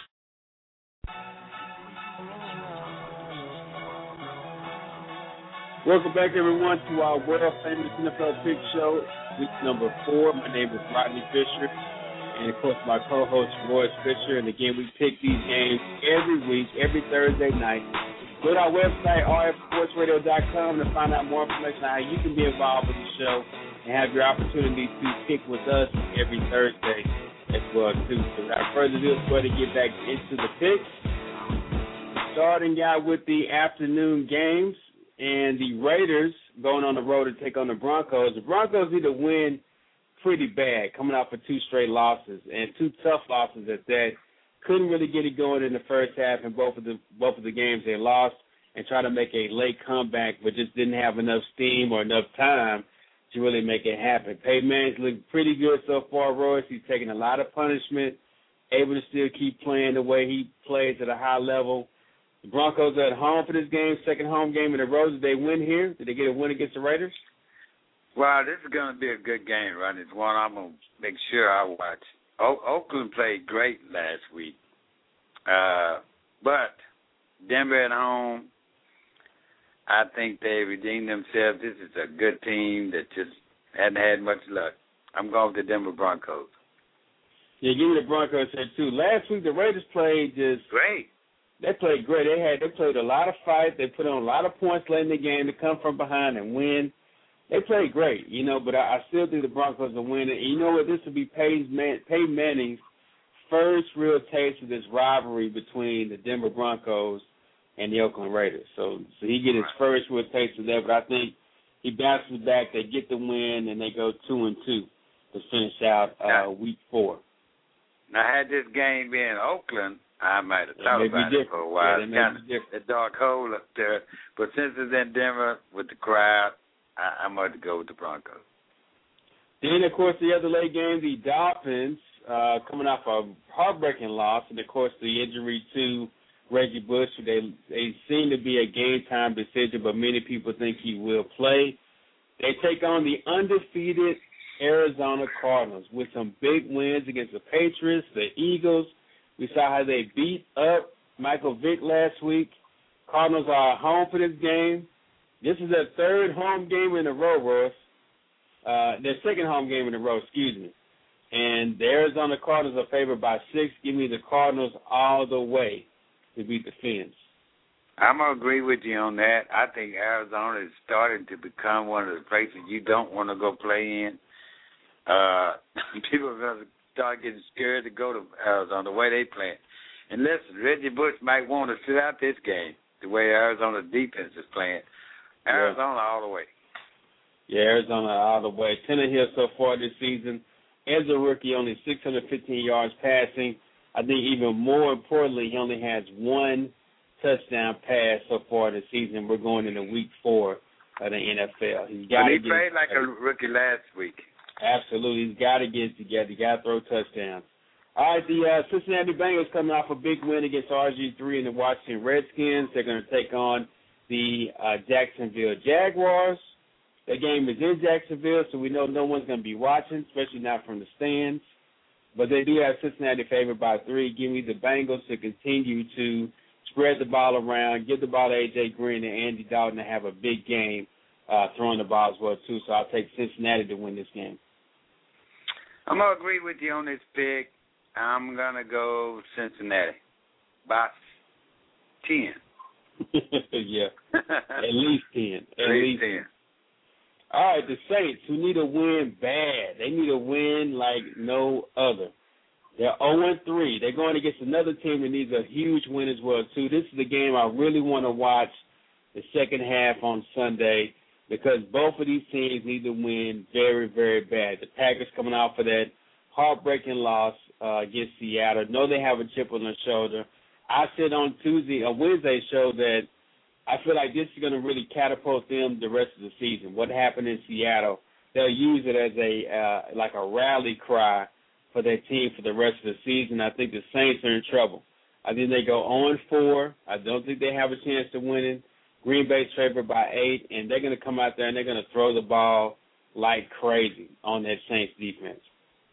Welcome back, everyone, to our world-famous N F L Pick Show, week number four. My name is Rodney Fisher, and, of course, my co-host, Royce Fisher. And, again, we pick these games every week, every Thursday night. Go to our website, r f sports radio dot com, to find out more information on how you can be involved with the show and have your opportunity to pick with us every Thursday as well, too. So without further ado, let's go ahead and get back into the picks. Starting out with the afternoon games. And the Raiders going on the road to take on the Broncos. The Broncos need to win pretty bad, coming off of two straight losses, and two tough losses at that. Couldn't really get it going in the first half in both of the both of the games they lost, and try to make a late comeback, but just didn't have enough steam or enough time to really make it happen. Peyton Manning's looked pretty good so far, Royce. He's taking a lot of punishment, able to still keep playing the way he plays at a high level. The Broncos are at home for this game, second home game in a row. Did they win here? Did they get a win against the Raiders? Well, this is going to be a good game, right? It's one I'm going to make sure I watch. O- Oakland played great last week. Uh, but Denver at home, I think they redeemed themselves. This is a good team that just hadn't had much luck. I'm going with the Denver Broncos. Yeah, give me the Broncos here, too. Last week, the Raiders played just... Great. They played great. They had they played a lot of fight. They put on a lot of points late in the game to come from behind and win. They played great, you know, but I, I still think the Broncos will win it. And you know what? This will be Peyton, Man, Peyton Manning's first real taste of this rivalry between the Denver Broncos and the Oakland Raiders. So, so he get his first real taste of that. But I think he bounces back. They get the win, and they go two and two to finish out uh, now, week four. Now, had this game been in Oakland, I might have thought about it for a while. Yeah, it's kind of a dark hole up there. But since it's in Denver with the crowd, I, I'm going to go with the Broncos. Then, of course, the other late game, the Dolphins, uh, coming off a heartbreaking loss, and, of course, the injury to Reggie Bush. They, they seem to be a game-time decision, but many people think he will play. They take on the undefeated Arizona Cardinals with some big wins against the Patriots, the Eagles. We saw how they beat up Michael Vick last week. Cardinals are home for this game. This is their third home game in a row, Royce. uh, their second home game in a row, excuse me. And the Arizona Cardinals are favored by six. Give me the Cardinals all the way to beat the Fins. I'm going to agree with you on that. I think Arizona is starting to become one of the places you don't want to go play in. Uh, people are going to start getting scared to go to Arizona the way they play. And listen, Reggie Bush might want to sit out this game the way Arizona's defense is playing. Arizona yeah. all the way. Yeah, Arizona all the way. Tannehill so far this season, as a rookie, only six hundred fifteen yards passing. I think even more importantly, he only has one touchdown pass so far this season. We're going into week four of the N F L. He's got but he to played like a rookie last week. Absolutely. He's got to get it together. He's got to throw touchdowns. All right, the uh, Cincinnati Bengals coming off a big win against R G three and the Washington Redskins. They're going to take on the uh, Jacksonville Jaguars. The game is in Jacksonville, so we know no one's going to be watching, especially not from the stands. But they do have Cincinnati favored by three. Give me the Bengals to continue to spread the ball around, give the ball to A J Green and Andy Dalton to have a big game uh, throwing the ball as well, too. So I'll take Cincinnati to win this game. I'm going to agree with you on this pick. I'm going to go Cincinnati by ten. yeah, at least ten. At, at least ten. All right, the Saints, who need a win bad. They need a win like no other. They're oh and three. They're going against another team that needs a huge win as well, too. This is the game I really want to watch the second half on Sunday because both of these teams need to win very, very bad. The Packers coming off of that heartbreaking loss uh, against Seattle. Know they have a chip on their shoulder. I said on Tuesday, a Wednesday show that I feel like this is going to really catapult them the rest of the season. What happened in Seattle, they'll use it as a uh, like a rally cry for their team for the rest of the season. I think the Saints are in trouble. I think they go oh and four. I don't think they have a chance to win it. Green Bay's favored by eight, and they're going to come out there and they're going to throw the ball like crazy on that Saints defense.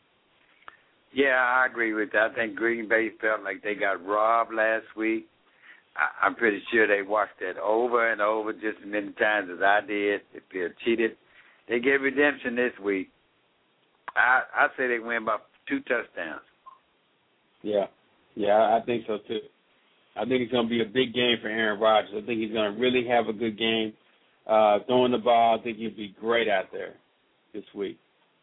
Yeah, I agree with that. I think Green Bay felt like they got robbed last week. I, I'm pretty sure they watched that over and over just as many times as I did. They feel cheated. They get redemption this week. I I say they win by two touchdowns. Yeah, yeah, I think so too. I think it's going to be a big game for Aaron Rodgers. I think he's going to really have a good game uh, throwing the ball. I think he'll be great out there this week.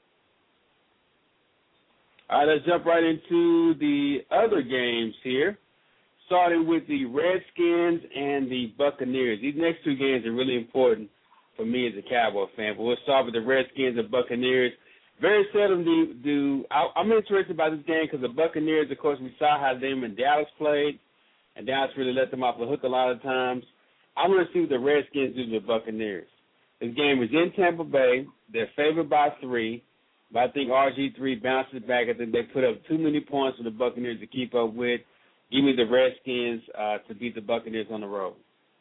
All right, let's jump right into the other games here, starting with the Redskins and the Buccaneers. These next two games are really important for me as a Cowboy fan, but we'll start with the Redskins and Buccaneers. Very seldom do, do I, I'm interested about this game because the Buccaneers, of course, we saw how them and Dallas played, and Dallas really let them off the hook a lot of times. I want to see what the Redskins do to the Buccaneers. This game is in Tampa Bay. They're favored by three. But I think R G three bounces back. I think they put up too many points for the Buccaneers to keep up with. Give me the Redskins uh, to beat the Buccaneers on the road.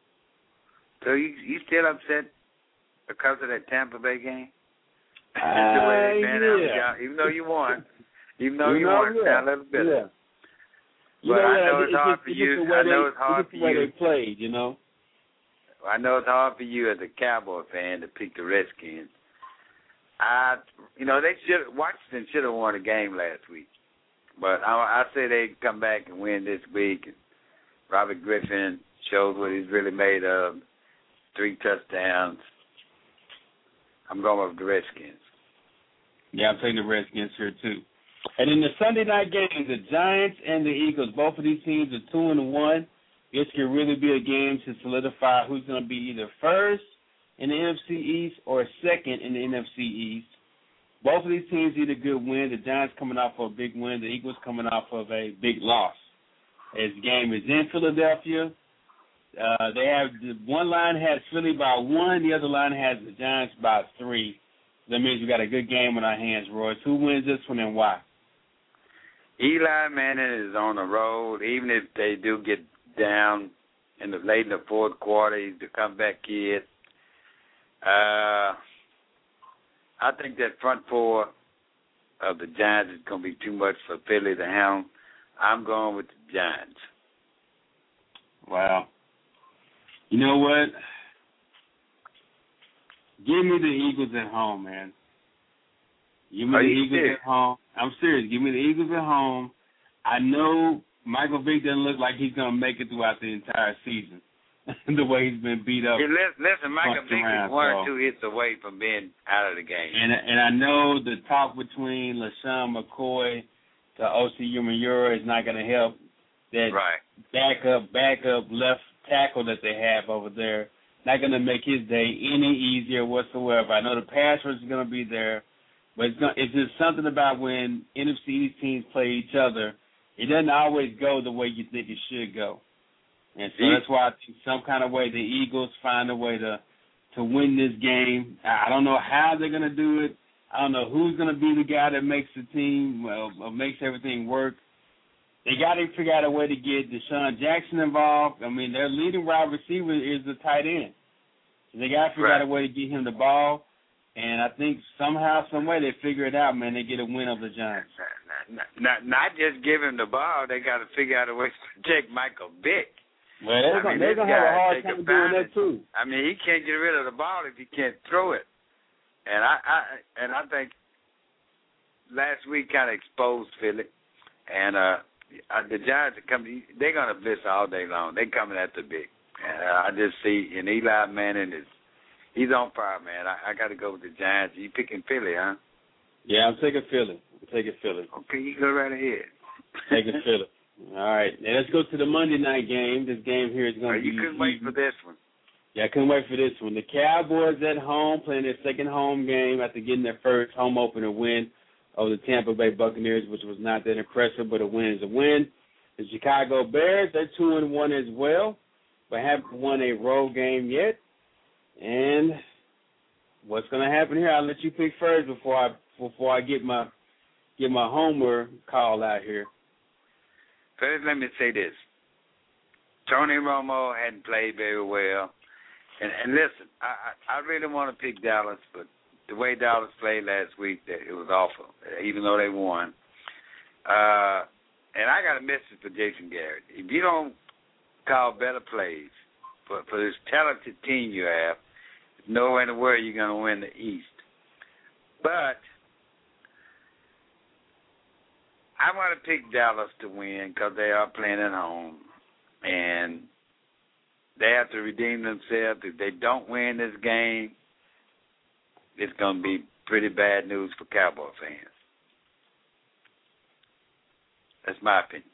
So you you still upset because of that Tampa Bay game? Uh, the way they yeah. Even though you won. Even though you, you know, won, it's yeah. a little bit. Yeah. But you know, I yeah, know it's, it's hard just, for you. I know it's hard for the way you. They played, you know. I know it's hard for you as a Cowboy fan to pick the Redskins. I, you know, they should Washington should have won a game last week, but I, I say they come back and win this week. And Robert Griffin shows what he's really made of. Three touchdowns. I'm going with the Redskins. Yeah, I'm taking the Redskins here too. And in the Sunday night game, the Giants and the Eagles, both of these teams are two and one. This could really be a game to solidify who's going to be either first in the N F C East or second in the N F C East. Both of these teams need a good win. The Giants coming off of a big win. The Eagles coming off of a big loss. As the game is in Philadelphia, uh, they have the one line has Philly by one. The other line has the Giants by three. That means we got a good game on our hands, Royce. Who wins this one and why? Eli Manning is on the road. Even if they do get down in the late in the fourth quarter, he's the comeback kid. Uh, I think that front four of the Giants is going to be too much for Philly to handle. I'm going with the Giants. Wow. You know what? Give me the Eagles at home, man. Give me Are the you Eagles serious? at home. I'm serious. Give me the Eagles at home. I know Michael Vick doesn't look like he's going to make it throughout the entire season, the way he's been beat up. Hey, listen, listen, Michael Vick is one or so. two hits away from being out of the game. And and I know the talk between LaShawn McCoy to O C Umenyiora is not going to help that right. backup, backup left tackle that they have over there. Not going to make his day any easier whatsoever. I know the pass rush is going to be there, but it's, gonna, it's just something about when N F C East teams play each other, it doesn't always go the way you think it should go. And so that's why I think some kind of way the Eagles find a way to to win this game. I don't know how they're going to do it. I don't know who's going to be the guy that makes the team, well, makes everything work. They got to figure out a way to get Deshaun Jackson involved. I mean, their leading wide receiver is the tight end. So they got to figure right. out a way to get him the ball. And I think somehow, some way, they figure it out, man. They get a win over the Giants. Not, not, not just give him the ball. They got to figure out a way to protect Michael Vick. Well, they're going to have a hard time doing that, too. I mean, he can't get rid of the ball if he can't throw it. And I, I and I think last week kind of exposed Philly. And uh, the Giants are coming. They're going to blitz all day long. They're coming at the Vick. And uh, I just see, and Eli Manning is, he's on fire, man. I, I got to go with the Giants. You picking Philly, huh? Yeah, I'm taking Philly. I'm taking Philly. Okay, you go right ahead. Taking Philly. All right. Now let's go to the Monday night game. This game here is going to oh, be. You couldn't wait for this one. Yeah, I couldn't wait for this one. The Cowboys at home playing their second home game after getting their first home opener win over the Tampa Bay Buccaneers, which was not that impressive, but a win is a win. The Chicago Bears, they're two and one as well, but haven't won a road game yet. And what's going to happen here? I'll let you pick first before I before I get my get my homer call out here. First, let me say this. Tony Romo hadn't played very well. And, and listen, I, I, I really want to pick Dallas, but the way Dallas played last week, it was awful, even though they won. Uh, and I got a message for Jason Garrett. If you don't call better plays for, for this talented team you have, nowhere in the world you're going to win the East. But I want to pick Dallas to win because they are playing at home, and they have to redeem themselves. If they don't win this game, it's going to be pretty bad news for Cowboy fans. That's my opinion.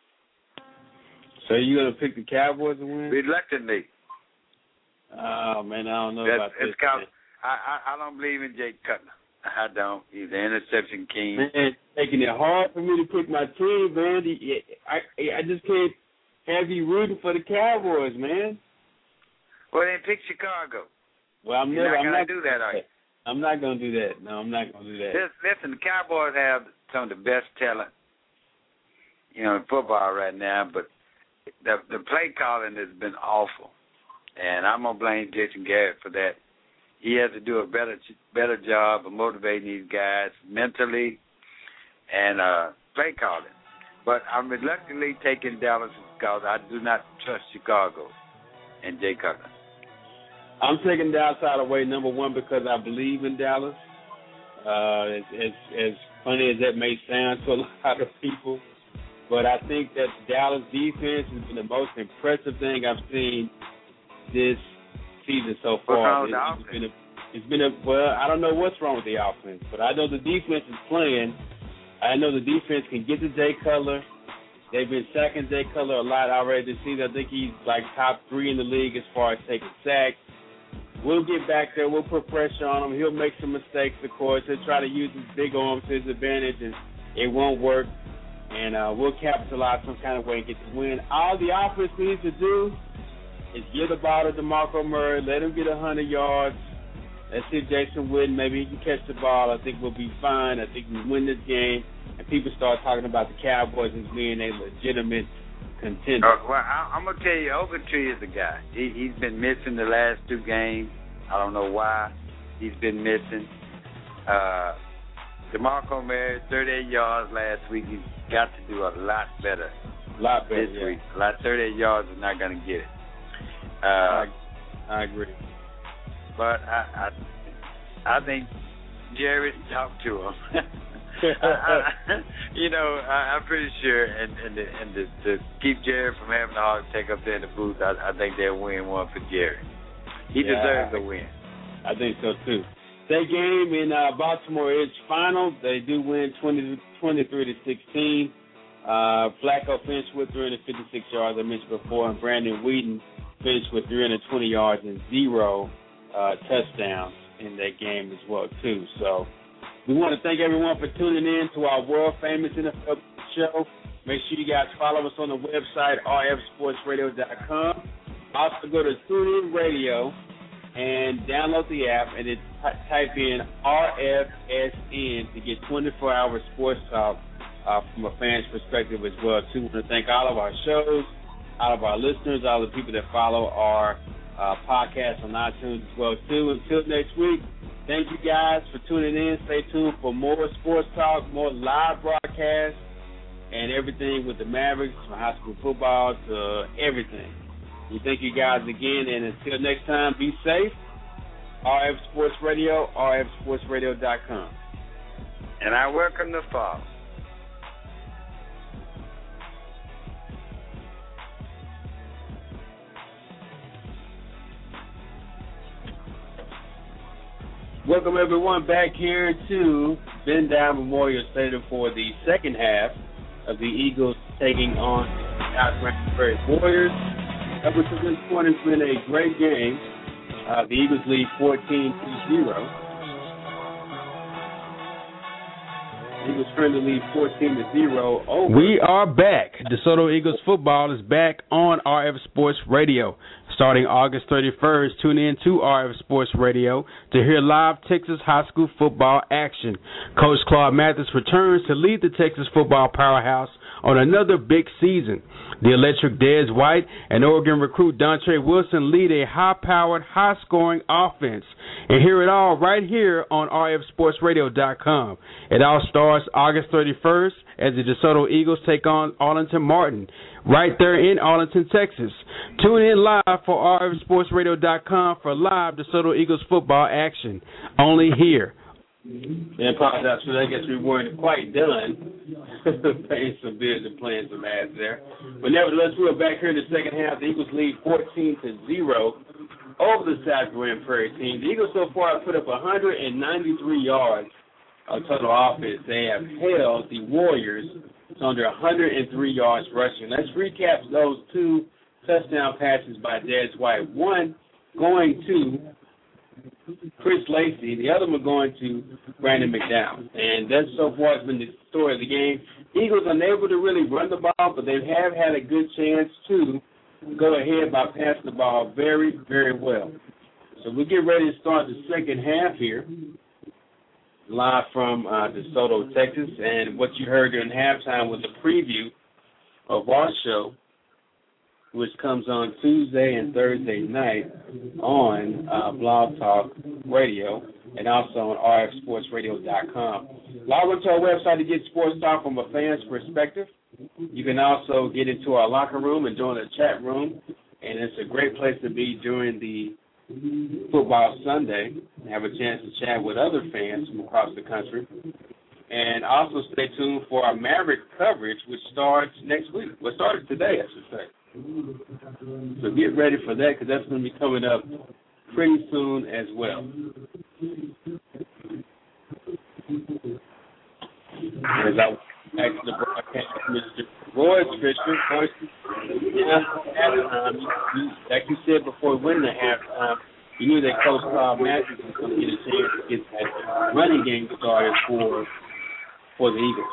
So you're going to pick the Cowboys to win? Reluctantly. Oh, man, I don't know That's, about it's this. cause I, I, I don't believe in Jake Cutler. I don't. He's an interception king. Man, making it hard for me to pick my team, man. I, I just can't have you rooting for the Cowboys, man. Well, then pick Chicago. Well, I'm You're never. not I'm going not to do that, are you? I'm not going to do that. No, I'm not going to do that. Listen, the Cowboys have some of the best talent, you know, in football right now, but the the play calling has been awful, and I'm gonna blame Jason Garrett for that. He has to do a better better job of motivating these guys mentally and uh, play calling. But I'm reluctantly taking Dallas because I do not trust Chicago and Jay Cutler. I'm taking Dallas out of the way, number one, because I believe in Dallas. Uh, as, as, as funny as that may sound to a lot of people, but I think that Dallas defense has been the most impressive thing I've seen this season so far. What's wrong with the it's, been a, it's been a well, I don't know what's wrong with the offense, but I know the defense is playing. I know the defense can get to Jay Cutler. They've been sacking Jay Cutler a lot already this season. I think he's like top three in the league as far as taking sacks. We'll get back there. We'll put pressure on him. He'll make some mistakes, of course. He'll try to use his big arm to his advantage, and it won't work. And uh, we'll capitalize some kind of way and get the win. All the offense needs to do is give the ball to DeMarco Murray, let him get one hundred yards. Let's see if Jason Witten, maybe he can catch the ball. I think we'll be fine. I think we win this game. And people start talking about the Cowboys as being a legitimate contender. Uh, well, I, I'm going to tell you, Ogletree is the guy. He, he's been missing the last two games. I don't know why he's been missing. Uh, DeMarco Murray, thirty-eight yards last week. He's got to do a lot better, a lot better this yeah. week. A lot thirty-eight yards is not going to get it. Uh, I, I agree. But I, I, I think Jared talked to him. I, I, you know, I, I'm pretty sure, and and, the, and the, to keep Jerry from having a heart attack up there in the booth, I, I think they'll win one for Jerry. He yeah, deserves a win. I think so too. That game in uh, Baltimore is final. They do win twenty-three to sixteen. Uh, Flacco finished with three hundred fifty-six yards, I mentioned before, and Brandon Whedon finished with three hundred twenty yards and zero uh, touchdowns in that game as well too. So we want to thank everyone for tuning in to our world famous N F L show. Make sure you guys follow us on the website r f sports radio dot com. Also go to TuneIn Radio and download the app and then t- type in R F S N to get twenty-four hour sports talk uh, from a fan's perspective as well too. We want to thank all of our shows, all of our listeners, all the people that follow our uh, podcast on iTunes as well too. Until next week, thank you guys for tuning in. Stay tuned for more sports talk, more live broadcasts, and everything with the Mavericks, from high school football to everything. We thank you guys again, and until next time, be safe. R F Sports Radio, r f sports radio dot com. And I welcome the fall. Welcome everyone back here to Ben Down Memorial Stadium for the second half of the Eagles taking on the Grand Prairie Warriors. Up to this point, it's been a great game. Uh, the Eagles lead fourteen to zero. Eagles currently lead fourteen to zero over. We are back. DeSoto Eagles football is back on R F Sports Radio. Starting August thirty-first, tune in to R F Sports Radio to hear live Texas high school football action. Coach Claude Mathis returns to lead the Texas football powerhouse on another big season. The electric Dez White and Oregon recruit Dontre Wilson lead a high-powered, high-scoring offense. And hear it all right here on r f sports radio dot com. It all starts August thirty-first as the DeSoto Eagles take on Arlington Martin right there in Arlington, Texas. Tune in live for r f sports radio dot com for live DeSoto Eagles football action. Only here. I apologize for that. I guess we weren't quite done paying some bills and playing some ads there. But nevertheless, we're back here in the second half. The Eagles lead fourteen to zero over the South Grand Prairie team. The Eagles so far have put up one hundred ninety-three yards of total offense. They have held the Warriors to under one hundred three yards rushing. Let's recap those two touchdown passes by Dez White. One going to Chris Lacey, the other one going to Brandon McDowell. And that so far has been the story of the game. Eagles unable to really run the ball, but they have had a good chance to go ahead by passing the ball very, very well. So we get ready to start the second half here, live from uh, DeSoto, Texas. And what you heard during halftime was a preview of our show, which comes on Tuesday and Thursday night on uh, Blog Talk Radio and also on r f sports radio dot com. Log on to our website to get sports talk from a fan's perspective. You can also get into our locker room and join the chat room, and it's a great place to be during the football Sunday and have a chance to chat with other fans from across the country. And also stay tuned for our Maverick coverage, which starts next week. Well, started today, I should say. So get ready for that, because that's going to be coming up pretty soon as well. As I back to the broadcast, Mister Roy Fisher, voice, yeah, halftime. You, like you said before we went into halftime, you knew that Coach Claude Mathis was going to get a chance to get that running game started for for the Eagles.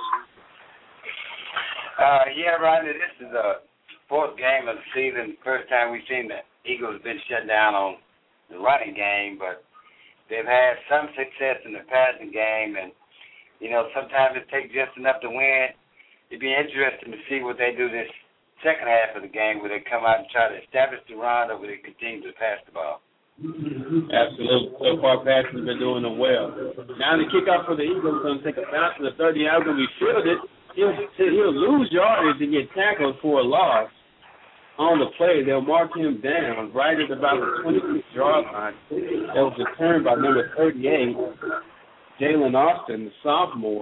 Uh, yeah, Rodney, this is a fourth game of the season. First time we've seen the Eagles been shut down on the running game, but they've had some success in the passing game, and, you know, sometimes it takes just enough to win. It'd be interesting to see what they do this second half of the game, where they come out and try to establish the run, or where they continue to pass the ball. Absolutely. So far, Patrick's been doing them well. Now the kickoff for the Eagles is going to take a bounce to the thirty yards going to be fielded. He'll, he'll lose yardage and get tackled for a loss on the play. They'll mark him down right at about the twenty-six yard line. That was returned by number thirty-eight, Jalen Austin, the sophomore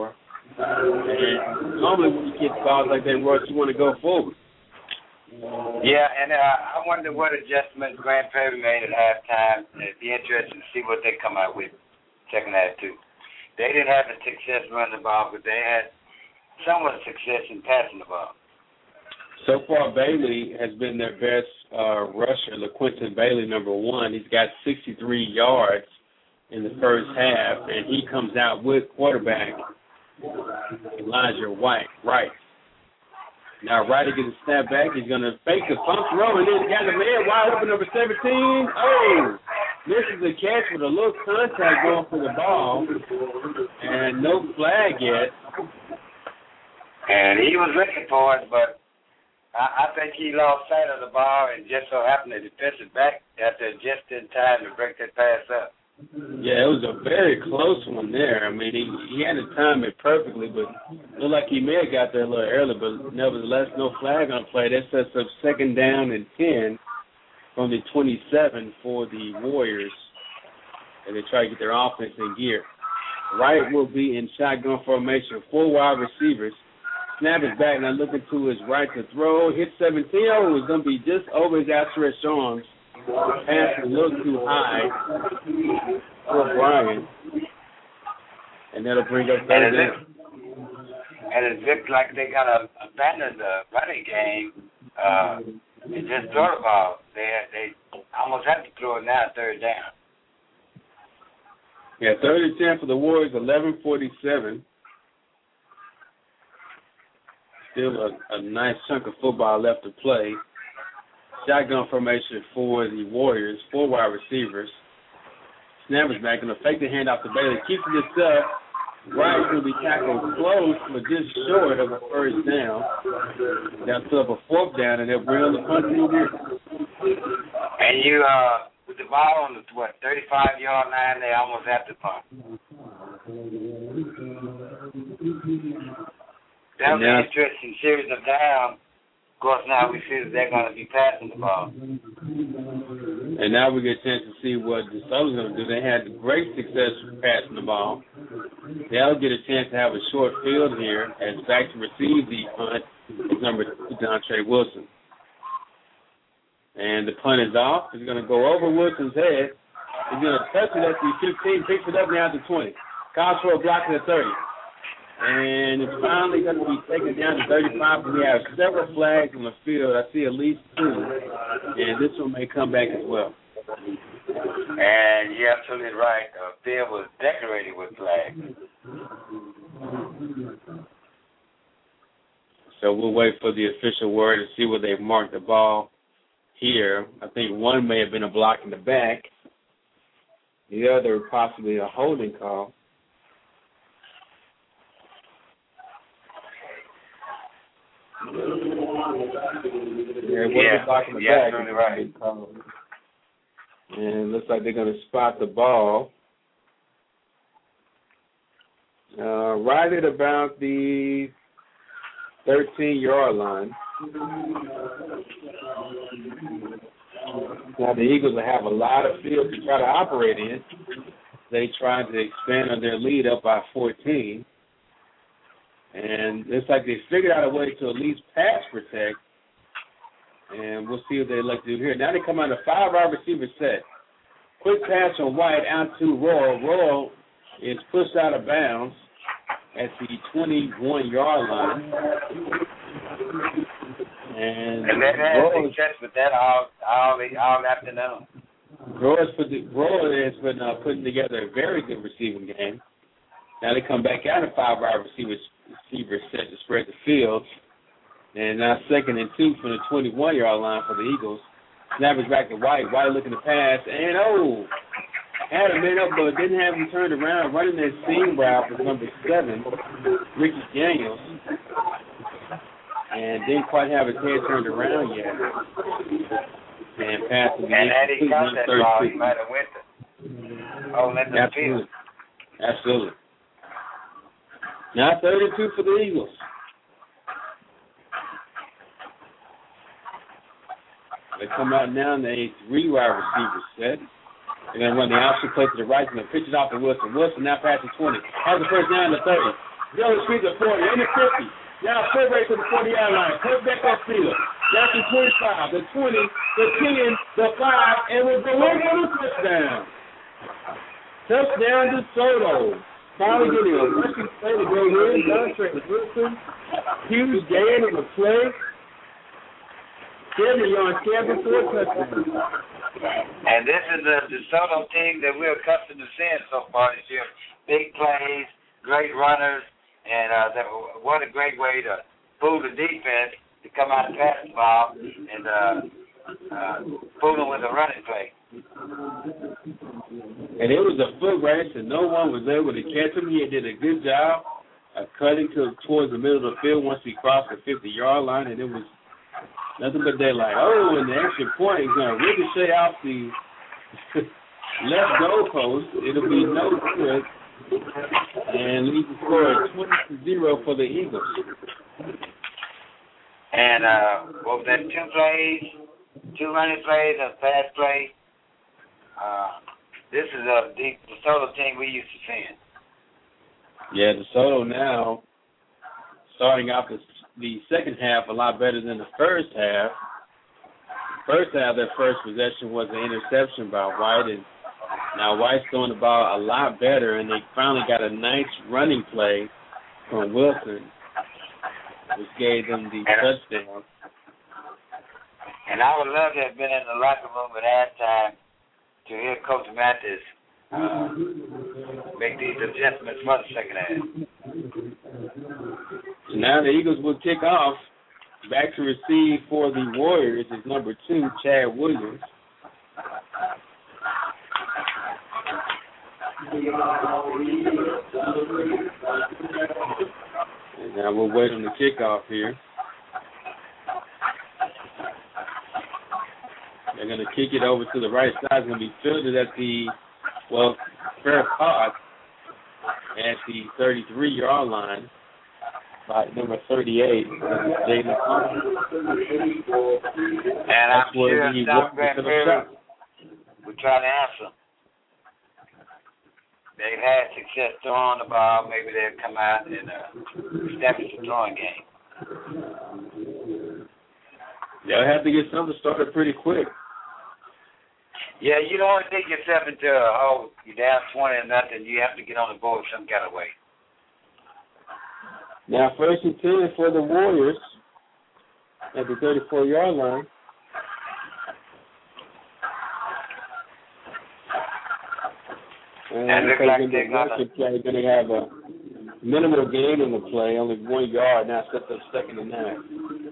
And normally when you get calls like that, Royce, you want to go forward. Yeah, and uh, I wonder what adjustments Grand Prairie made at halftime. It'd be interesting to see what they come out with second half, too. They didn't have the success running the ball, but they had somewhat success in passing the ball. So far, Bailey has been their best uh, rusher. LaQuinton Bailey, number one. He's got sixty-three yards in the first half, and he comes out with quarterback Elijah White. Right. Now, Ryder gets a snap back. He's going to fake the pump throw, and then he got the man wide open, number seventeen. Oh, misses the catch with a little contact going for the ball, and no flag yet. And he was looking for it, but I, I think he lost sight of the ball and just so happened the defensive back got there just in time to break that pass up. Yeah, it was a very close one there. I mean, he, he had to time it perfectly, but it looked like he may have got there a little early, but nevertheless, no flag on the play. That sets up second down and ten from the twenty-seven for the Warriors, and they try to get their offense in gear. Wright will be in shotgun formation, four wide receivers. Snap is back, now looking to his right to throw. Hit seventeen. Oh, it's going to be just over his outstretched arms. Pass a little too high for Brian. And that'll bring up third down. And it looks like they got to abandon the running game uh, and just throw the ball. They they almost have to throw it now, third down. Yeah, third and ten for the Warriors, eleven forty-seven. Still a, a nice chunk of football left to play. Shotgun formation for the Warriors, four wide receivers. Snap is back, going to fake the handoff to Bailey. Keeps it up. Wright's going to be tackled close, but just short of a first down. They'll put up a fourth down, and they'll bring on the punt team here. And you, uh, with the ball on the, what, thirty-five-yard line, they almost have to punt. That'll be an interesting series of downs. Of course, now we see that they're going to be passing the ball. And now we get a chance to see what DeSoto's going to do. They had great success passing the ball. They'll get a chance to have a short field here as back to receive the punt is number two, Dontre Wilson. And the punt is off. It's going to go over Wilson's head. He's going to touch it at the fifteen, picks it up now to twenty. Cosgrove blocks it at thirty. And it's finally going to be taken down to thirty-five. We have several flags on the field. I see at least two. And this one may come back as well. And you're absolutely right. The field was decorated with flags. So we'll wait for the official word to see where they've marked the ball here. I think one may have been a block in the back. The other possibly a holding call. Yeah, it was a block in the yeah, back. Absolutely right. And it looks like they're going to spot the ball. Uh, right at about the thirteen-yard line. Now, the Eagles will have a lot of field to try to operate in. They tried to expand on their lead up by fourteen. And it's like they figured out a way to at least pass protect. And we'll see what they like to do here. Now they come out a five-wide receiver set. Quick pass from White out to Royal. Royal is pushed out of bounds at the twenty-one-yard line. And, and they've had success with that all all, all afternoon. Royal has been uh, putting together a very good receiving game. Now they come back out of five wide receivers receiver set to spread the field. And now second and two from the twenty-one-yard line for the Eagles. Snap is back to White. White looking to pass. And, oh, had a man up, but didn't have him turned around. Running that seam route with number seven, Ricky Daniels. And didn't quite have his head turned around yet. And passed to the And had he caught that ball, he might have went to oh, let them Absolutely. Absolutely. Now thirty-two for the Eagles. They come out now in a three-wide receiver set. They're going to run the option play to the right and pitch it off to Wilson. Wilson now passes twenty. Has the first down to thirty. Jones Street to forty, in the fifty. Now full race to the forty-yard line. Cut back up field. That's the twenty-five, the twenty, the ten, the five, and we're going for the touchdown. Touchdown to Soto. Finally getting a rushing play to go in. Dontre Wilson. Huge gain on the play. seventy yards carry for a touchdown. And this is the DeSoto team that we're accustomed to seeing so far this year. Big plays, great runners, and uh, that, what a great way to fool the defense to come out and pass the ball and uh, uh, fool them with a running play. And it was a foot race, and no one was able to catch him. He did a good job of cutting to, towards the middle of the field once he crossed the fifty-yard line, and it was nothing but they're like, oh, and the extra point is going to ricochet off the left goalpost. It'll be no good, and lead the score at twenty to zero for the Eagles. And uh, what was that, two plays, two running plays, a pass play. Uh, this is a the DeSoto team we used to seeing. Yeah, DeSoto now starting off the, the second half a lot better than the first half. First half, their first possession was an interception by White, and now White's throwing the ball a lot better, and they finally got a nice running play from Wilson, which gave them the and, touchdown. And I would love to have been in the locker room at halftime to hear Coach Mathis uh, make these adjustments for the second half. So now the Eagles will kick off. Back to receive for the Warriors is number two, Chad Williams. And now we'll wait on the kickoff here. They're going to kick it over to the right side. It's going to be fielded at the, well, fair caught at the thirty-three-yard line by number thirty-eight, Jaden Thompson. And I'm sure South Grand Prairie will try to answer. They've had success throwing the ball. Maybe they'll come out and uh, establish a throwing game. They'll have to get something started pretty quick. Yeah, you don't want to take yourself into a, oh, you're down twenty or nothing. You have to get on the board some kind of way. Now, first and ten for the Warriors at the thirty-four-yard line. And, and looks like they're going to have a minimal gain in the play, only one yard. Now sets up second and nine.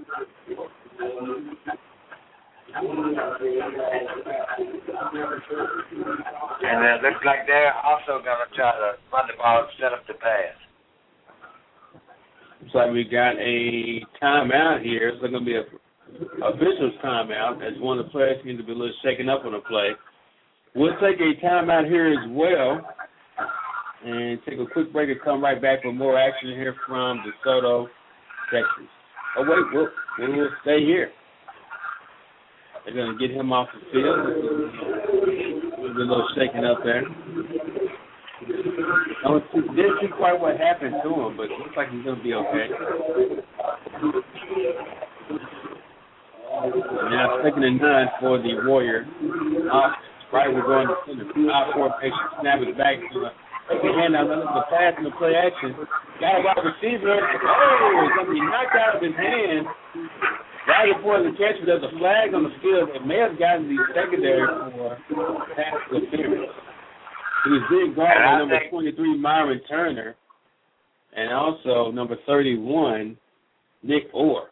And it looks like they're also going to try to run the ball and set up the pass. Looks like we got a timeout here. It's going to be a official's timeout as one of the players seems to be a little shaken up on the play. We'll take a timeout here as well and take a quick break and come right back with more action here from DeSoto, Texas. Oh, wait, we'll, we'll stay here. They're going to get him off the field. There's a little shaking up there. I didn't see quite what happened to him, but it looks like he's going to be okay. Now second and nine for the Warriors. Uh, right, we're going to center. Out formation. Snap it back to the hand out. The pass and the play action. Got a wide receiver. Oh, it's going to be knocked out of his hand. Right before the catch, but there's a flag on the field that may have gotten the secondary for pass interference. He was being guarded by number twenty-three, Myron Turner, and also number thirty-one, Nick Orr.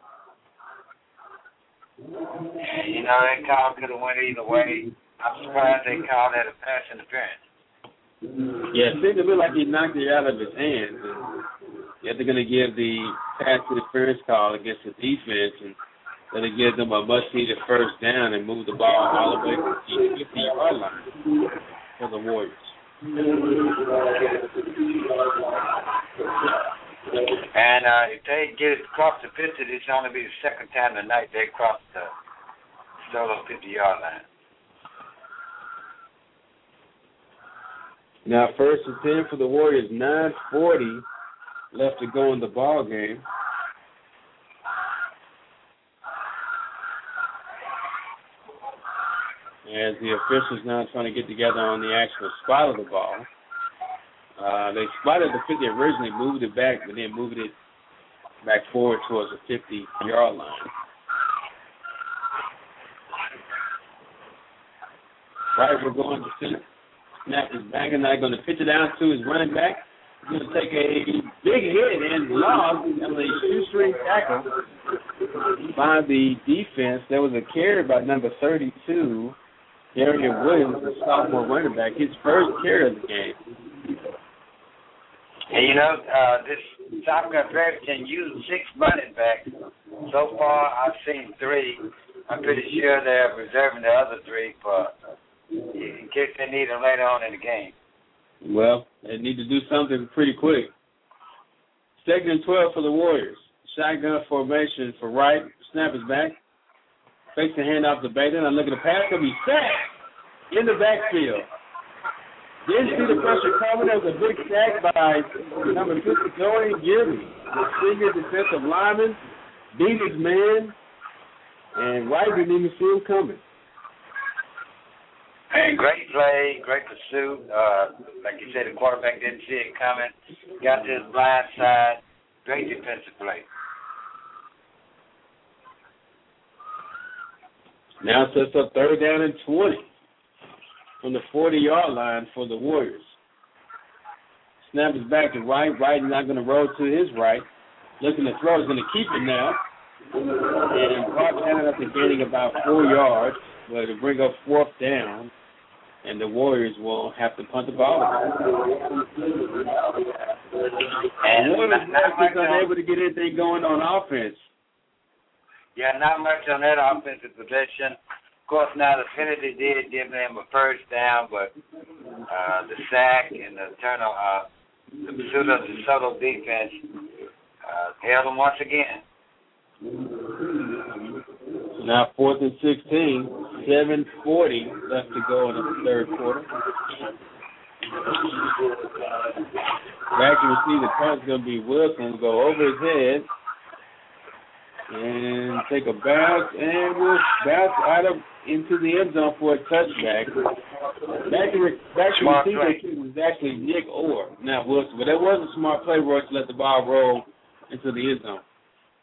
You know, that call could have went either way. I'm surprised they called that a pass interference. Yeah, it seemed to me like he knocked it out of his hands. And yet they're going to give the pass interference call against the defense, and going to give them a much-needed first down and move the ball all the way to the fifty-yard line for the Warriors. And uh, if they get it across the fifty, it's going to be the second time tonight they crossed the solo fifty-yard line. Now, first and ten for the Warriors, nine forty left to go in the ball game. As the officials now trying to get together on the actual spot of the ball. Uh, they spotted the fifty originally, moved it back, but then moved it back forward towards the fifty-yard line. Right, we're going to center. Snap is back, and they're going to pitch it down to his running back. He's going to take a big hit and loss on a shoestring tackle by the defense. There was a carry by number thirty-two, Darian Williams, the sophomore running back, his first carry of the game. And you know, uh, this shotgun draft can use six running backs. So far, I've seen three. I'm pretty sure they're reserving the other three for in case they need them later on in the game. Well, they need to do something pretty quick. Second and twelve for the Warriors. Shotgun formation for Wright. Snap is back. Fakes the handoff to Bateman. I'm looking at the pass. He'll be sacked in the backfield. Didn't see the pressure coming. There was a big sack by number fifty, Joey Gibby, the senior defensive lineman. Beat his man, and Wright didn't even see him coming. And great play, great pursuit. Uh, like you said, the quarterback didn't see it coming. Got to his blind side. Great defensive play. Now sets up third down and twenty from the forty-yard line for the Warriors. Snap is back to Wright. Wright is not going to roll to his right. Looking to throw. He's going to keep it now. And Clark ended up gaining about four yards. But to bring up fourth down. And the Warriors will have to punt the ball. And the Warriors are unable to get anything going on offense. Yeah, not much on that offensive possession. Of course, now the penalty did give them a first down, but uh, the sack and the turn uh, the pursuit of the subtle defense uh, held them once again. So now fourth and sixteen, seven forty left to go in the third quarter. Back to receive the punt is going to be Wilson. Go over his head and take a bounce, and will bounce out of into the end zone for a touchback. Back to back to receiver was actually Nick Orr, not Wilson, but that was a smart play, Roy, to let the ball roll into the end zone.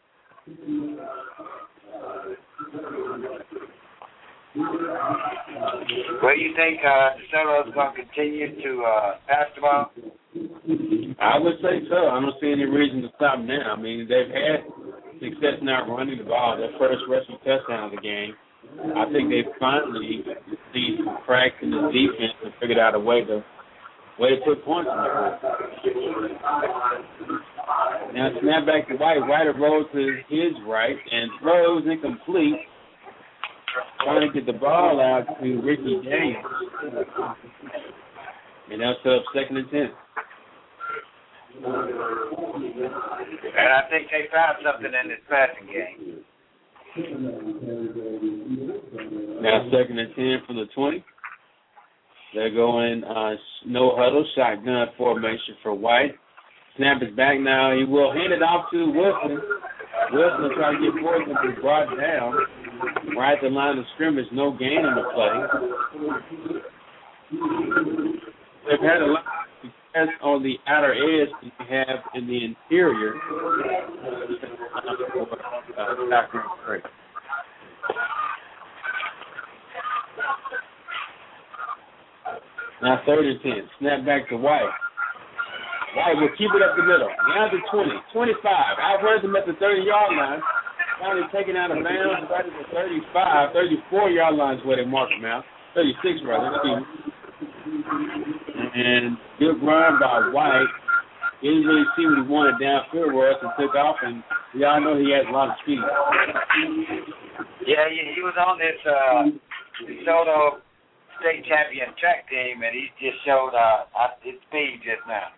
Well, you think uh, DeSoto is going to continue to uh, pass the ball? I would say so. I don't see any reason to stop now. I mean, they've had success now running the ball. Their first rushing touchdown of the game. I think they finally see some cracks in the defense and figured out a way to way to put points on the board. Now snap back to White. White rolls to his right and throws incomplete. Trying to get the ball out to Ricky James. And that's up second and ten. And I think they found something in this passing game. Now second and ten from the twenty. They're going uh, no huddle, shotgun formation for White. Snap is back now. He will hand it off to Wilson. Wilson will try to get forward and be brought down. Right at the line of scrimmage, no gain in the play. They've had a lot of success on the outer edge that you have in the interior. Now third and ten. Snap back to White. White will keep it up the middle. Down to twenty, twenty-five. Outruns him at the thirty-yard line. Finally taken out of bounds right at the thirty-five, thirty-four-yard line is where they marked him out. thirty-six, rather, excuse me. And good run by White. He didn't really see what he wanted downfield, Royce, and took off, and we all know he has a lot of speed. Yeah, he, he was on this uh, DeSoto state champion track team, and he just showed uh, his speed just now.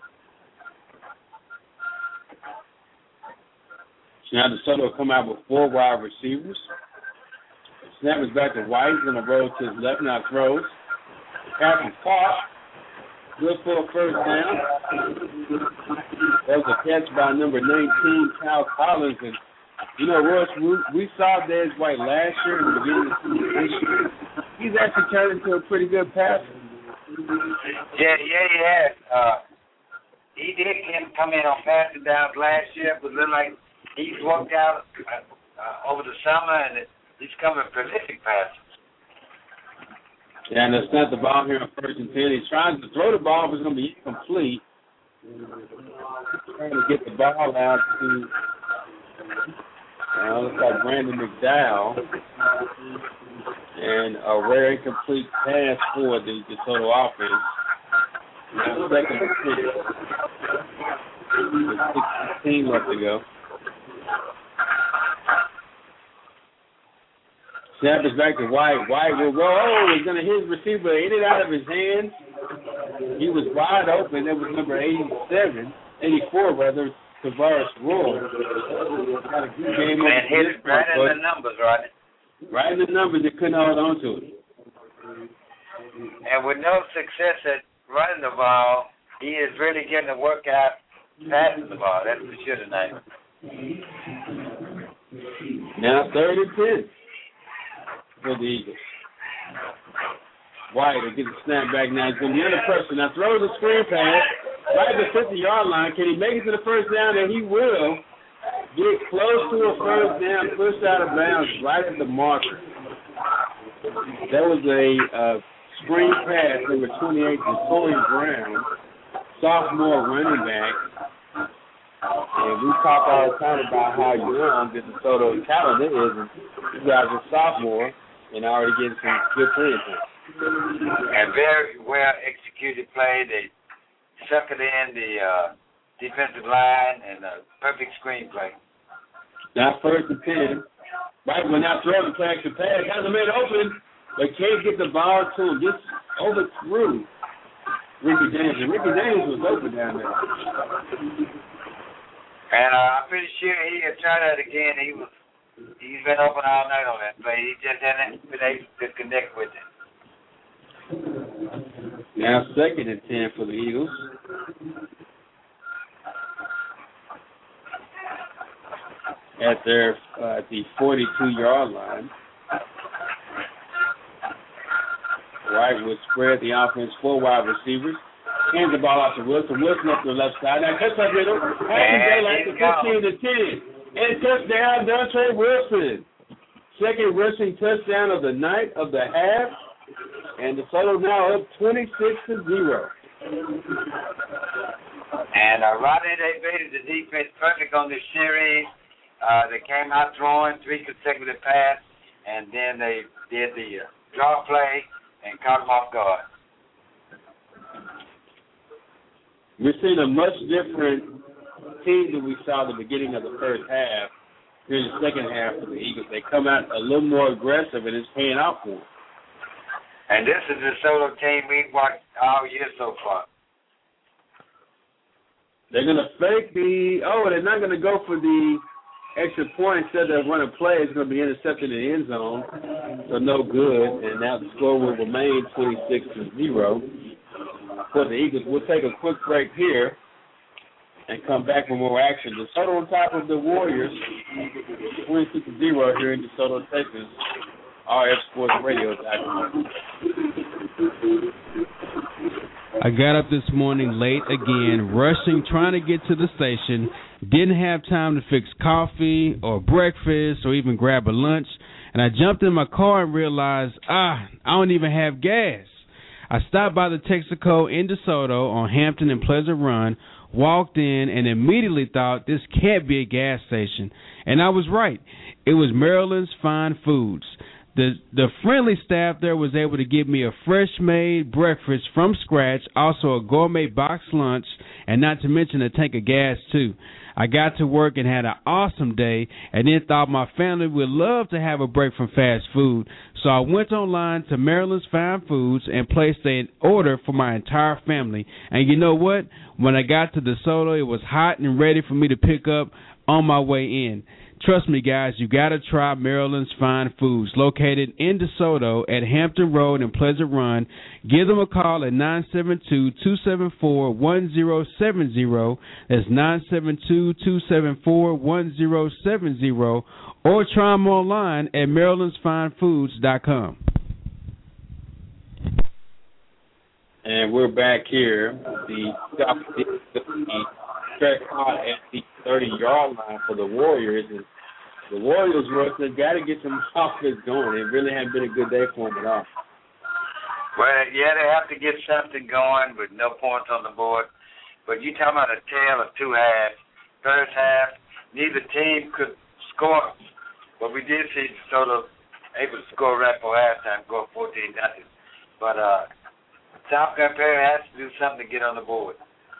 Now DeSoto will come out with four wide receivers. Snap is back to White. He's going to roll to his left. Now throws. Pass is caught. Good for a first down. That was a catch by number nineteen, Cal Collins. And, you know, Royce, we, we saw Dez White last year and the beginning of the season this year. He's actually turned into a pretty good passer. Yeah, yeah, he has. Uh, he did come in on passing downs last year, but looked like he's worked out uh, uh, over the summer, and he's coming a prolific passer. Yeah, and it's not the ball here on first and ten. He's trying to throw the ball, but it's going to be incomplete. Trying to get the ball out to, uh, looks like Brandon McDowell. And a rare incomplete pass for the DeSoto offense. Now second and ten. With six fifteen left to go. Snap is back to White. White will roll. Oh, he's going to hit his receiver. Hit it out of his hands. He was wide open. That was number eighty-seven, eighty-four rather, Tavares Roy. Got a good game. And hit it right in the numbers, right? Right in the numbers, they couldn't hold on to it. And with no success at running the ball, he is really getting a workout passing the ball. That's for sure tonight. Now third and ten for the Eagles. White will get the snap back now. He's going to be under pressure. Now throws a screen pass right at the fifty-yard line. Can he make it to the first down? And he will. Get close to a first down, pushed out of bounds right at the marker. That was a uh, screen pass, number twenty-eight, to Corey Brown, sophomore running back. And we talk all the time about how young this DeSoto talent is. And you guys are sophomore and already getting some good playing time. And very well executed play. They suckered in the uh, defensive line and a perfect screenplay. Now first and ten. Right when now throwing the flag to pass. Has a man open, but can't get the ball to him. Just overthrew Ricky Daniels. And Ricky Daniels was open down there. And uh, I'm pretty sure he had tried that again. He was, he's been open all night on that play. He just hasn't been able to connect with it. Now second and ten for the Eagles. At their uh, at the forty-two-yard line. White would spread the offense, four wide receivers. Hands the ball out to Wilson. Wilson up to the left side. Now touchdown middle. Happy daylight to fifteen to ten. And touchdown, Dontre Wilson. Second rushing touchdown of the night of the half. And the total now up twenty-six to zero. And uh, Rodney, they baited the defense perfect on this series. Uh, they came out throwing three consecutive passes, and then they did the uh, draw play and caught them off guard. We're seeing a much different team than we saw at the beginning of the first half. Here's the second half of the Eagles. They come out a little more aggressive, and it's paying out for them. And this is the solo team we've watched all year so far. They're going to fake the, oh, they're not going to go for the extra point. Instead of running play, it's going to be intercepted in the end zone, so no good. And now the score will remain twenty-six to zero for the Eagles. We'll take a quick break here and come back with more action. DeSoto on top of the Warriors, twenty-six to zero here in DeSoto, Texas. R F Sports Radio. I got up this morning late again, rushing, trying to get to the station. Didn't have time to fix coffee or breakfast or even grab a lunch. And I jumped in my car and realized, ah, I don't even have gas. I stopped by the Texaco in DeSoto on Hampton and Pleasant Run, walked in, and immediately thought this can't be a gas station. And I was right. It was Maryland's Fine Foods. The the friendly staff there was able to give me a fresh-made breakfast from scratch, also a gourmet box lunch, and not to mention a tank of gas, too. I got to work and had an awesome day, and then thought my family would love to have a break from fast food. So I went online to Maryland's Fine Foods and placed an order for my entire family. And you know what? When I got to DeSoto, it was hot and ready for me to pick up on my way in. Trust me, guys, you got to try Maryland's Fine Foods, located in DeSoto at Hampton Road and Pleasant Run. Give them a call at nine seven two, two seven four, one zero seven zero. That's nine seven two, two seven four, one zero seven zero. Or try them online at marylands fine foods dot com. And we're back here. The stretch out at the thirty-yard line for the Warriors. And the Warriors, Russ, they've got to get some offense going. It really hasn't been a good day for them at all. Well, yeah, they have to get something going with no points on the board. But you're talking about a tale of two halves. First half, neither team could score. But we did see DeSoto able to score right for halftime, go fourteen nothing. But uh, South Carolina has to do something to get on the board.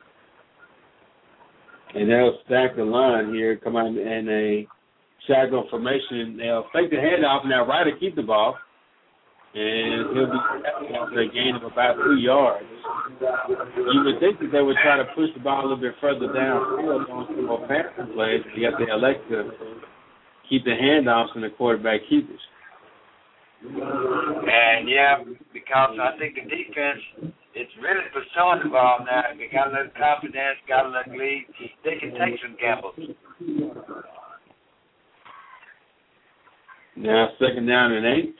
And they'll stack the line here, come out in a shotgun formation. They'll fake the handoff, now Ryder keep the ball. And he'll be after a gain of about two yards. You would think that they would try to push the ball a little bit further downfield on some more passing plays, but yet they elect to keep the handoffs and the quarterback keepers. And, yeah, because I think the defense, it's really pursuing the ball now. They got a little confidence, got a little lead. They can take some gambles. Now second down and eight.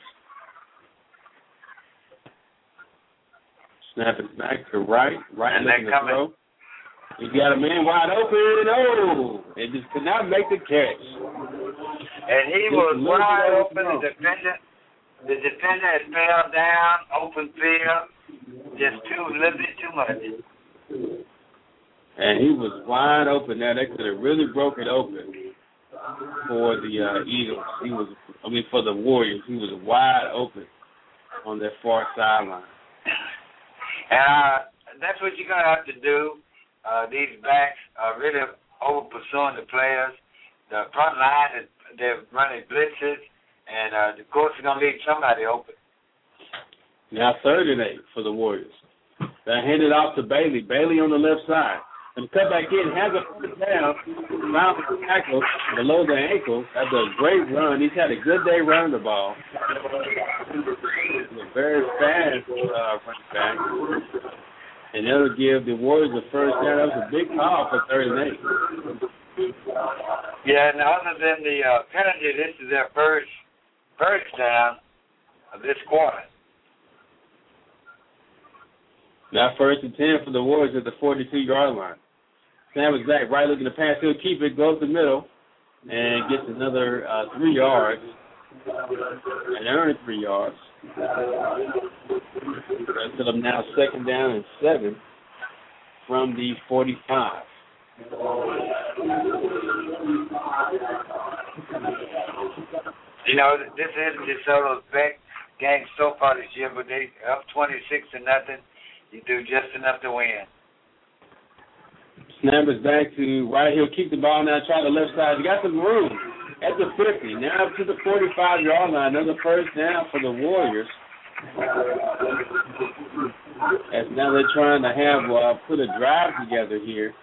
Snap it back to right. Right and looking to throw. He got a man wide open. Oh! And just could not make the catch. And he was wide open. The defender, the defender had fell down, open field, just too, a little bit too much. And he was wide open. Now, they could have really broke it open for the uh, Eagles. He was, I mean, for the Warriors. He was wide open on that far sideline. And uh, that's what you're going to have to do. Uh, these backs are really over-pursuing the players. The front line, they're running blitzes, and uh, the coach is going to leave somebody open. Now third and eight for the Warriors. They hand it off to Bailey. Bailey on the left side. And cut back in, has a first down, round the tackle below the ankle. That's a great run. He's had a good day running the ball. He's a very fast uh, running back. And that'll give the Warriors the first down. That was a big call for third and eight. Yeah, and other than the uh, penalty, this is their first first down of this quarter. Now first and ten for the Warriors at the forty-two-yard line. Sam is back, right looking to pass. He'll keep it, goes to the middle, and gets another uh, three yards. And earned three yards. Until I'm now second down and seven from the forty-five. You know, this isn't DeSoto's best game so far this year, but they up twenty-six to nothing. You do just enough to win. Snap is back to right. He'll keep the ball now, try the left side. You got some room at the fifty. Now up to the forty-five-yard line. Another first down for the Warriors. As now they're trying to have uh, put a drive together here.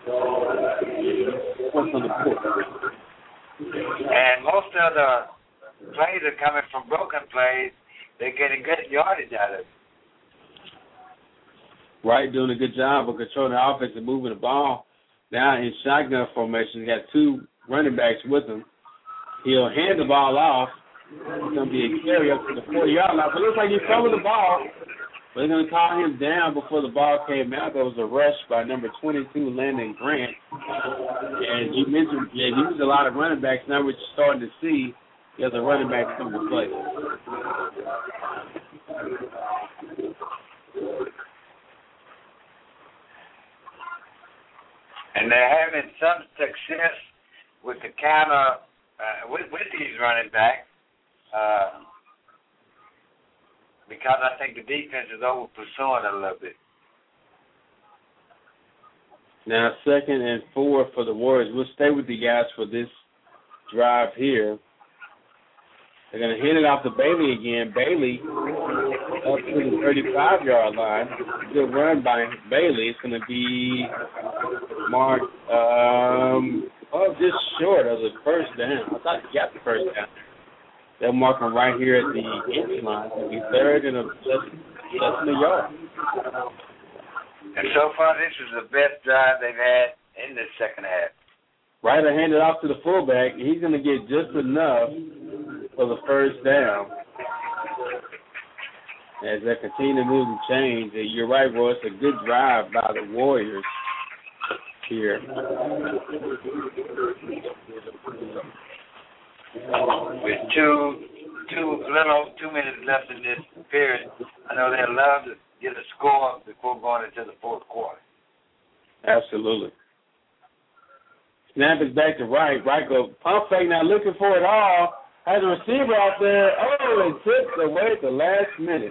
What's on the court? And most of the plays are coming from broken plays. They're getting good yardage out of it. Wright doing a good job of controlling the offense and moving the ball. Now in shotgun formation, he's got two running backs with him. He'll hand the ball off. It's going to be a carry up to the forty-yard line. But it looks like he fumbled the ball. But they're going to call him down before the ball came out. There was a rush by number twenty-two, Landon Grant. And you mentioned, yeah, he used a lot of running backs. Now we're starting to see the other running backs come to play. And they're having some success with the counter, uh, with, with these running backs, uh, because I think the defense is over pursuing it a little bit. Now second and four for the Warriors. We'll stay with the guys for this drive here. They're going to hand it off to Bailey again. Bailey up to the thirty-five-yard line. Good run by Bailey. It's going to be marked um, Oh, just short of the first down. I thought he got the first down. They'll mark him right here at the inch line. It'll be third and a less, less than a yard. And so far, this is the best drive they've had in the second half. Ryder handed off to the fullback. He's going to get just enough for the first down. As they continue to move and change, you're right, Roy. It's a good drive by the Warriors here. With two, two little two minutes left in this period, I know they'd love to get a score before going into the fourth quarter. Absolutely. Snap is back to Wright. Wright goes pump fake now, looking for it all. Has a receiver out there. Oh, and tips away at the last minute.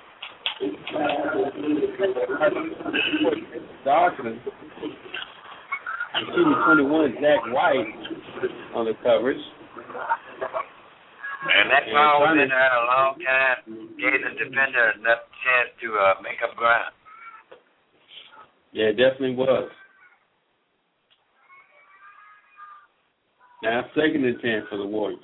Dawson. Excuse me, twenty-one, Zach White on the coverage. And that ball was in there a long time. Gave the defender enough chance to uh, make up ground. Yeah, it definitely was. Now second and ten for the Warriors.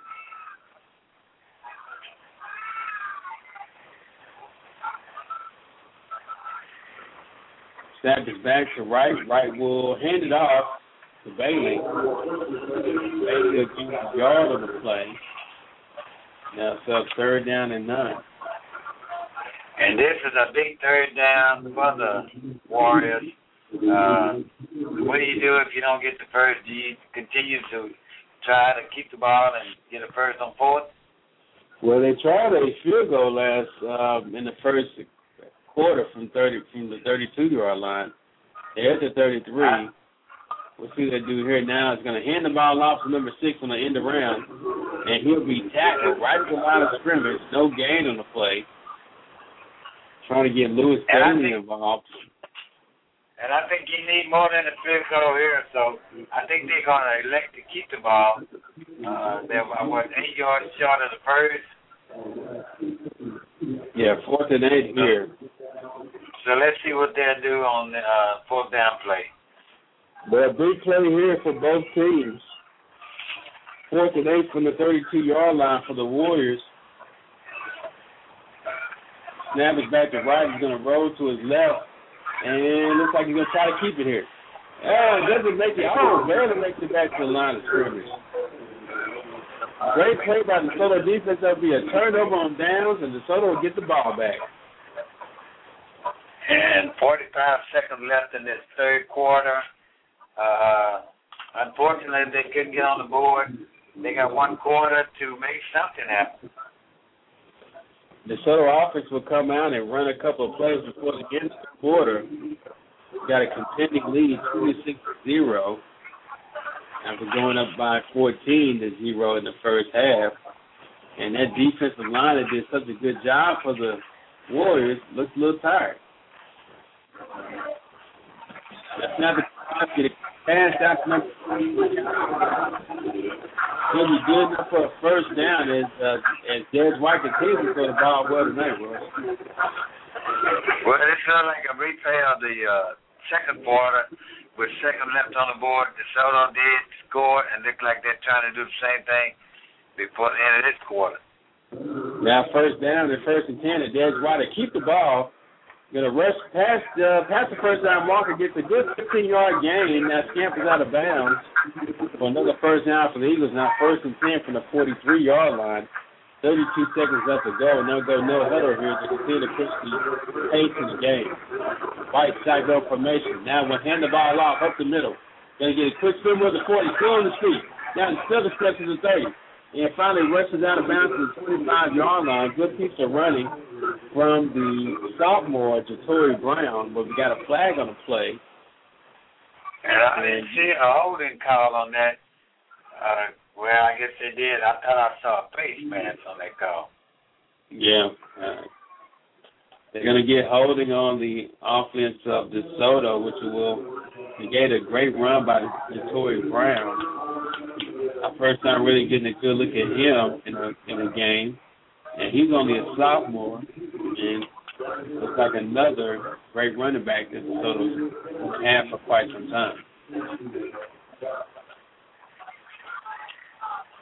Snap is back to Wright. Wright will hand it off to Bailey. Bailey will keep the yard on the play. Now it's up third down and nine. And this is a big third down for the Warriors. Uh, what do you do if you don't get the first? Do you continue to try to keep the ball and get a first on fourth? Well, they tried a field goal last um, in the first quarter from thirty from the thirty-two yard line. They're at the thirty-three. We'll see what they do here now. He's going to hand the ball off to number six on the end around, and he'll be tackled right at the line of scrimmage. No gain on the play. Trying to get Lewis Bailey involved. And I think you need more than a field goal here, so I think they're going to elect to keep the ball. Uh, they're, what, eight yards short of the first. Yeah, fourth and eight here. So let's see what they'll do on the uh, fourth down play. Well, big play here for both teams. Fourth and eight from the thirty-two yard line for the Warriors. Snap is back to right. He's going to roll to his left. And looks like he's going to try to keep it here. Oh, it doesn't make it. Oh, barely makes it back to the line of scrimmage. Great play by the DeSoto defense. That'll be a turnover on downs, and DeSoto will get the ball back. And forty-five seconds left in this third quarter. Uh, unfortunately, they couldn't get on the board. They got one quarter to make something happen. The DeSoto offense will come out and run a couple of plays before the end of the quarter. Got a contending lead, twenty-six to zero. After going up by fourteen to zero in the first half. And that defensive line that did such a good job for the Warriors looks a little tired. That's not the get a pass out to number three. He'll be good enough for a first down as uh, as Dez White continues to throw the ball well tonight, bro. Well, it sounds like a replay of the uh, second quarter with second left on the board. DeSoto did score and looked like they're trying to do the same thing before the end of this quarter. Now first down and first and ten, and Dez White to keep the ball. Going to rush past, uh, past the first down marker, gets a good fifteen yard gain. Now scampers out of bounds for another first down for the Eagles. Now first and ten from the forty-three yard line. thirty-two seconds left to go, and they'll go no huddle here to continue to push the pace in the game. White shotgun formation. Now we'll hand the ball off up the middle. Going to get a quick spin with the forty, still on the street. Now the seven steps to the thirty. And finally rushes out of bounds to the twenty-five yard line. Good piece of running from the sophomore, Jatori Brown, but we got a flag on the play. And I didn't see a holding call on that. Uh, well, I guess they did. I thought I saw a face mask on that call. Yeah. Uh, they're going to get holding on the offense of DeSoto, which will negate a great run by Jatori Brown. Our first time really getting a good look at him in a in a game. And he's only a sophomore, and looks like another great running back that DeSoto's had for quite some time.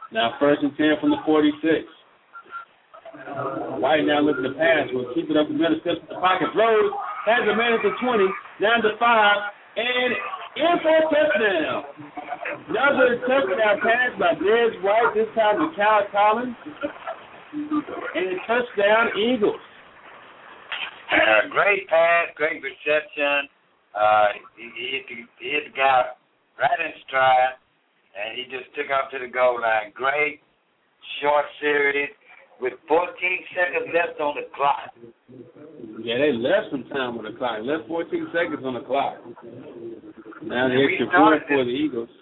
Now first and ten from the forty-six. White now looking to pass. Will keep it up the middle, steps in the pocket, throws, has a man at the twenty, down to five, and in for a touchdown. Another touchdown pass by Dez White, this time to Kyle Collins. And touchdown, Eagles. Uh, great pass, great reception. Uh, he, he, hit the, he hit the guy right in stride, and he just took off to the goal line. Great short series with fourteen seconds left on the clock. Yeah, they left some time on the clock. Left fourteen seconds on the clock. Now the And extra point for the Eagles.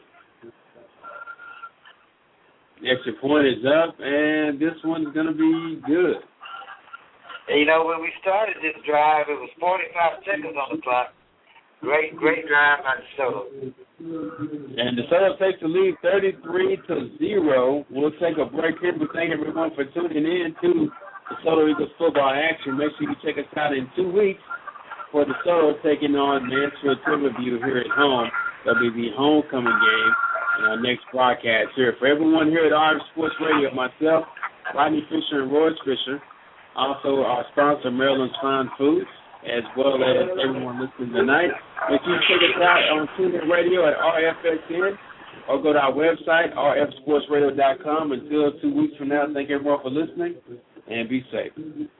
The extra point is up, and this one's going to be good. You know, when we started this drive, it was forty-five seconds on the clock. Great, great drive by DeSoto. And DeSoto takes the lead thirty-three to zero. We'll take a break here, but thank everyone for tuning in to DeSoto Eagles football action. Make sure you check us out in two weeks for DeSoto taking on Mansfield Riverview here at home. That'll be the homecoming game in our next broadcast here. For everyone here at R F Sports Radio, myself, Rodney Fisher, and Royce Fisher, also our sponsor, Maryland's Fine Foods, as well as everyone listening tonight. Make sure you check us out on TuneIn Radio at R F S N or go to our website, r f sports radio dot com. Until two weeks from now, thank everyone for listening and be safe.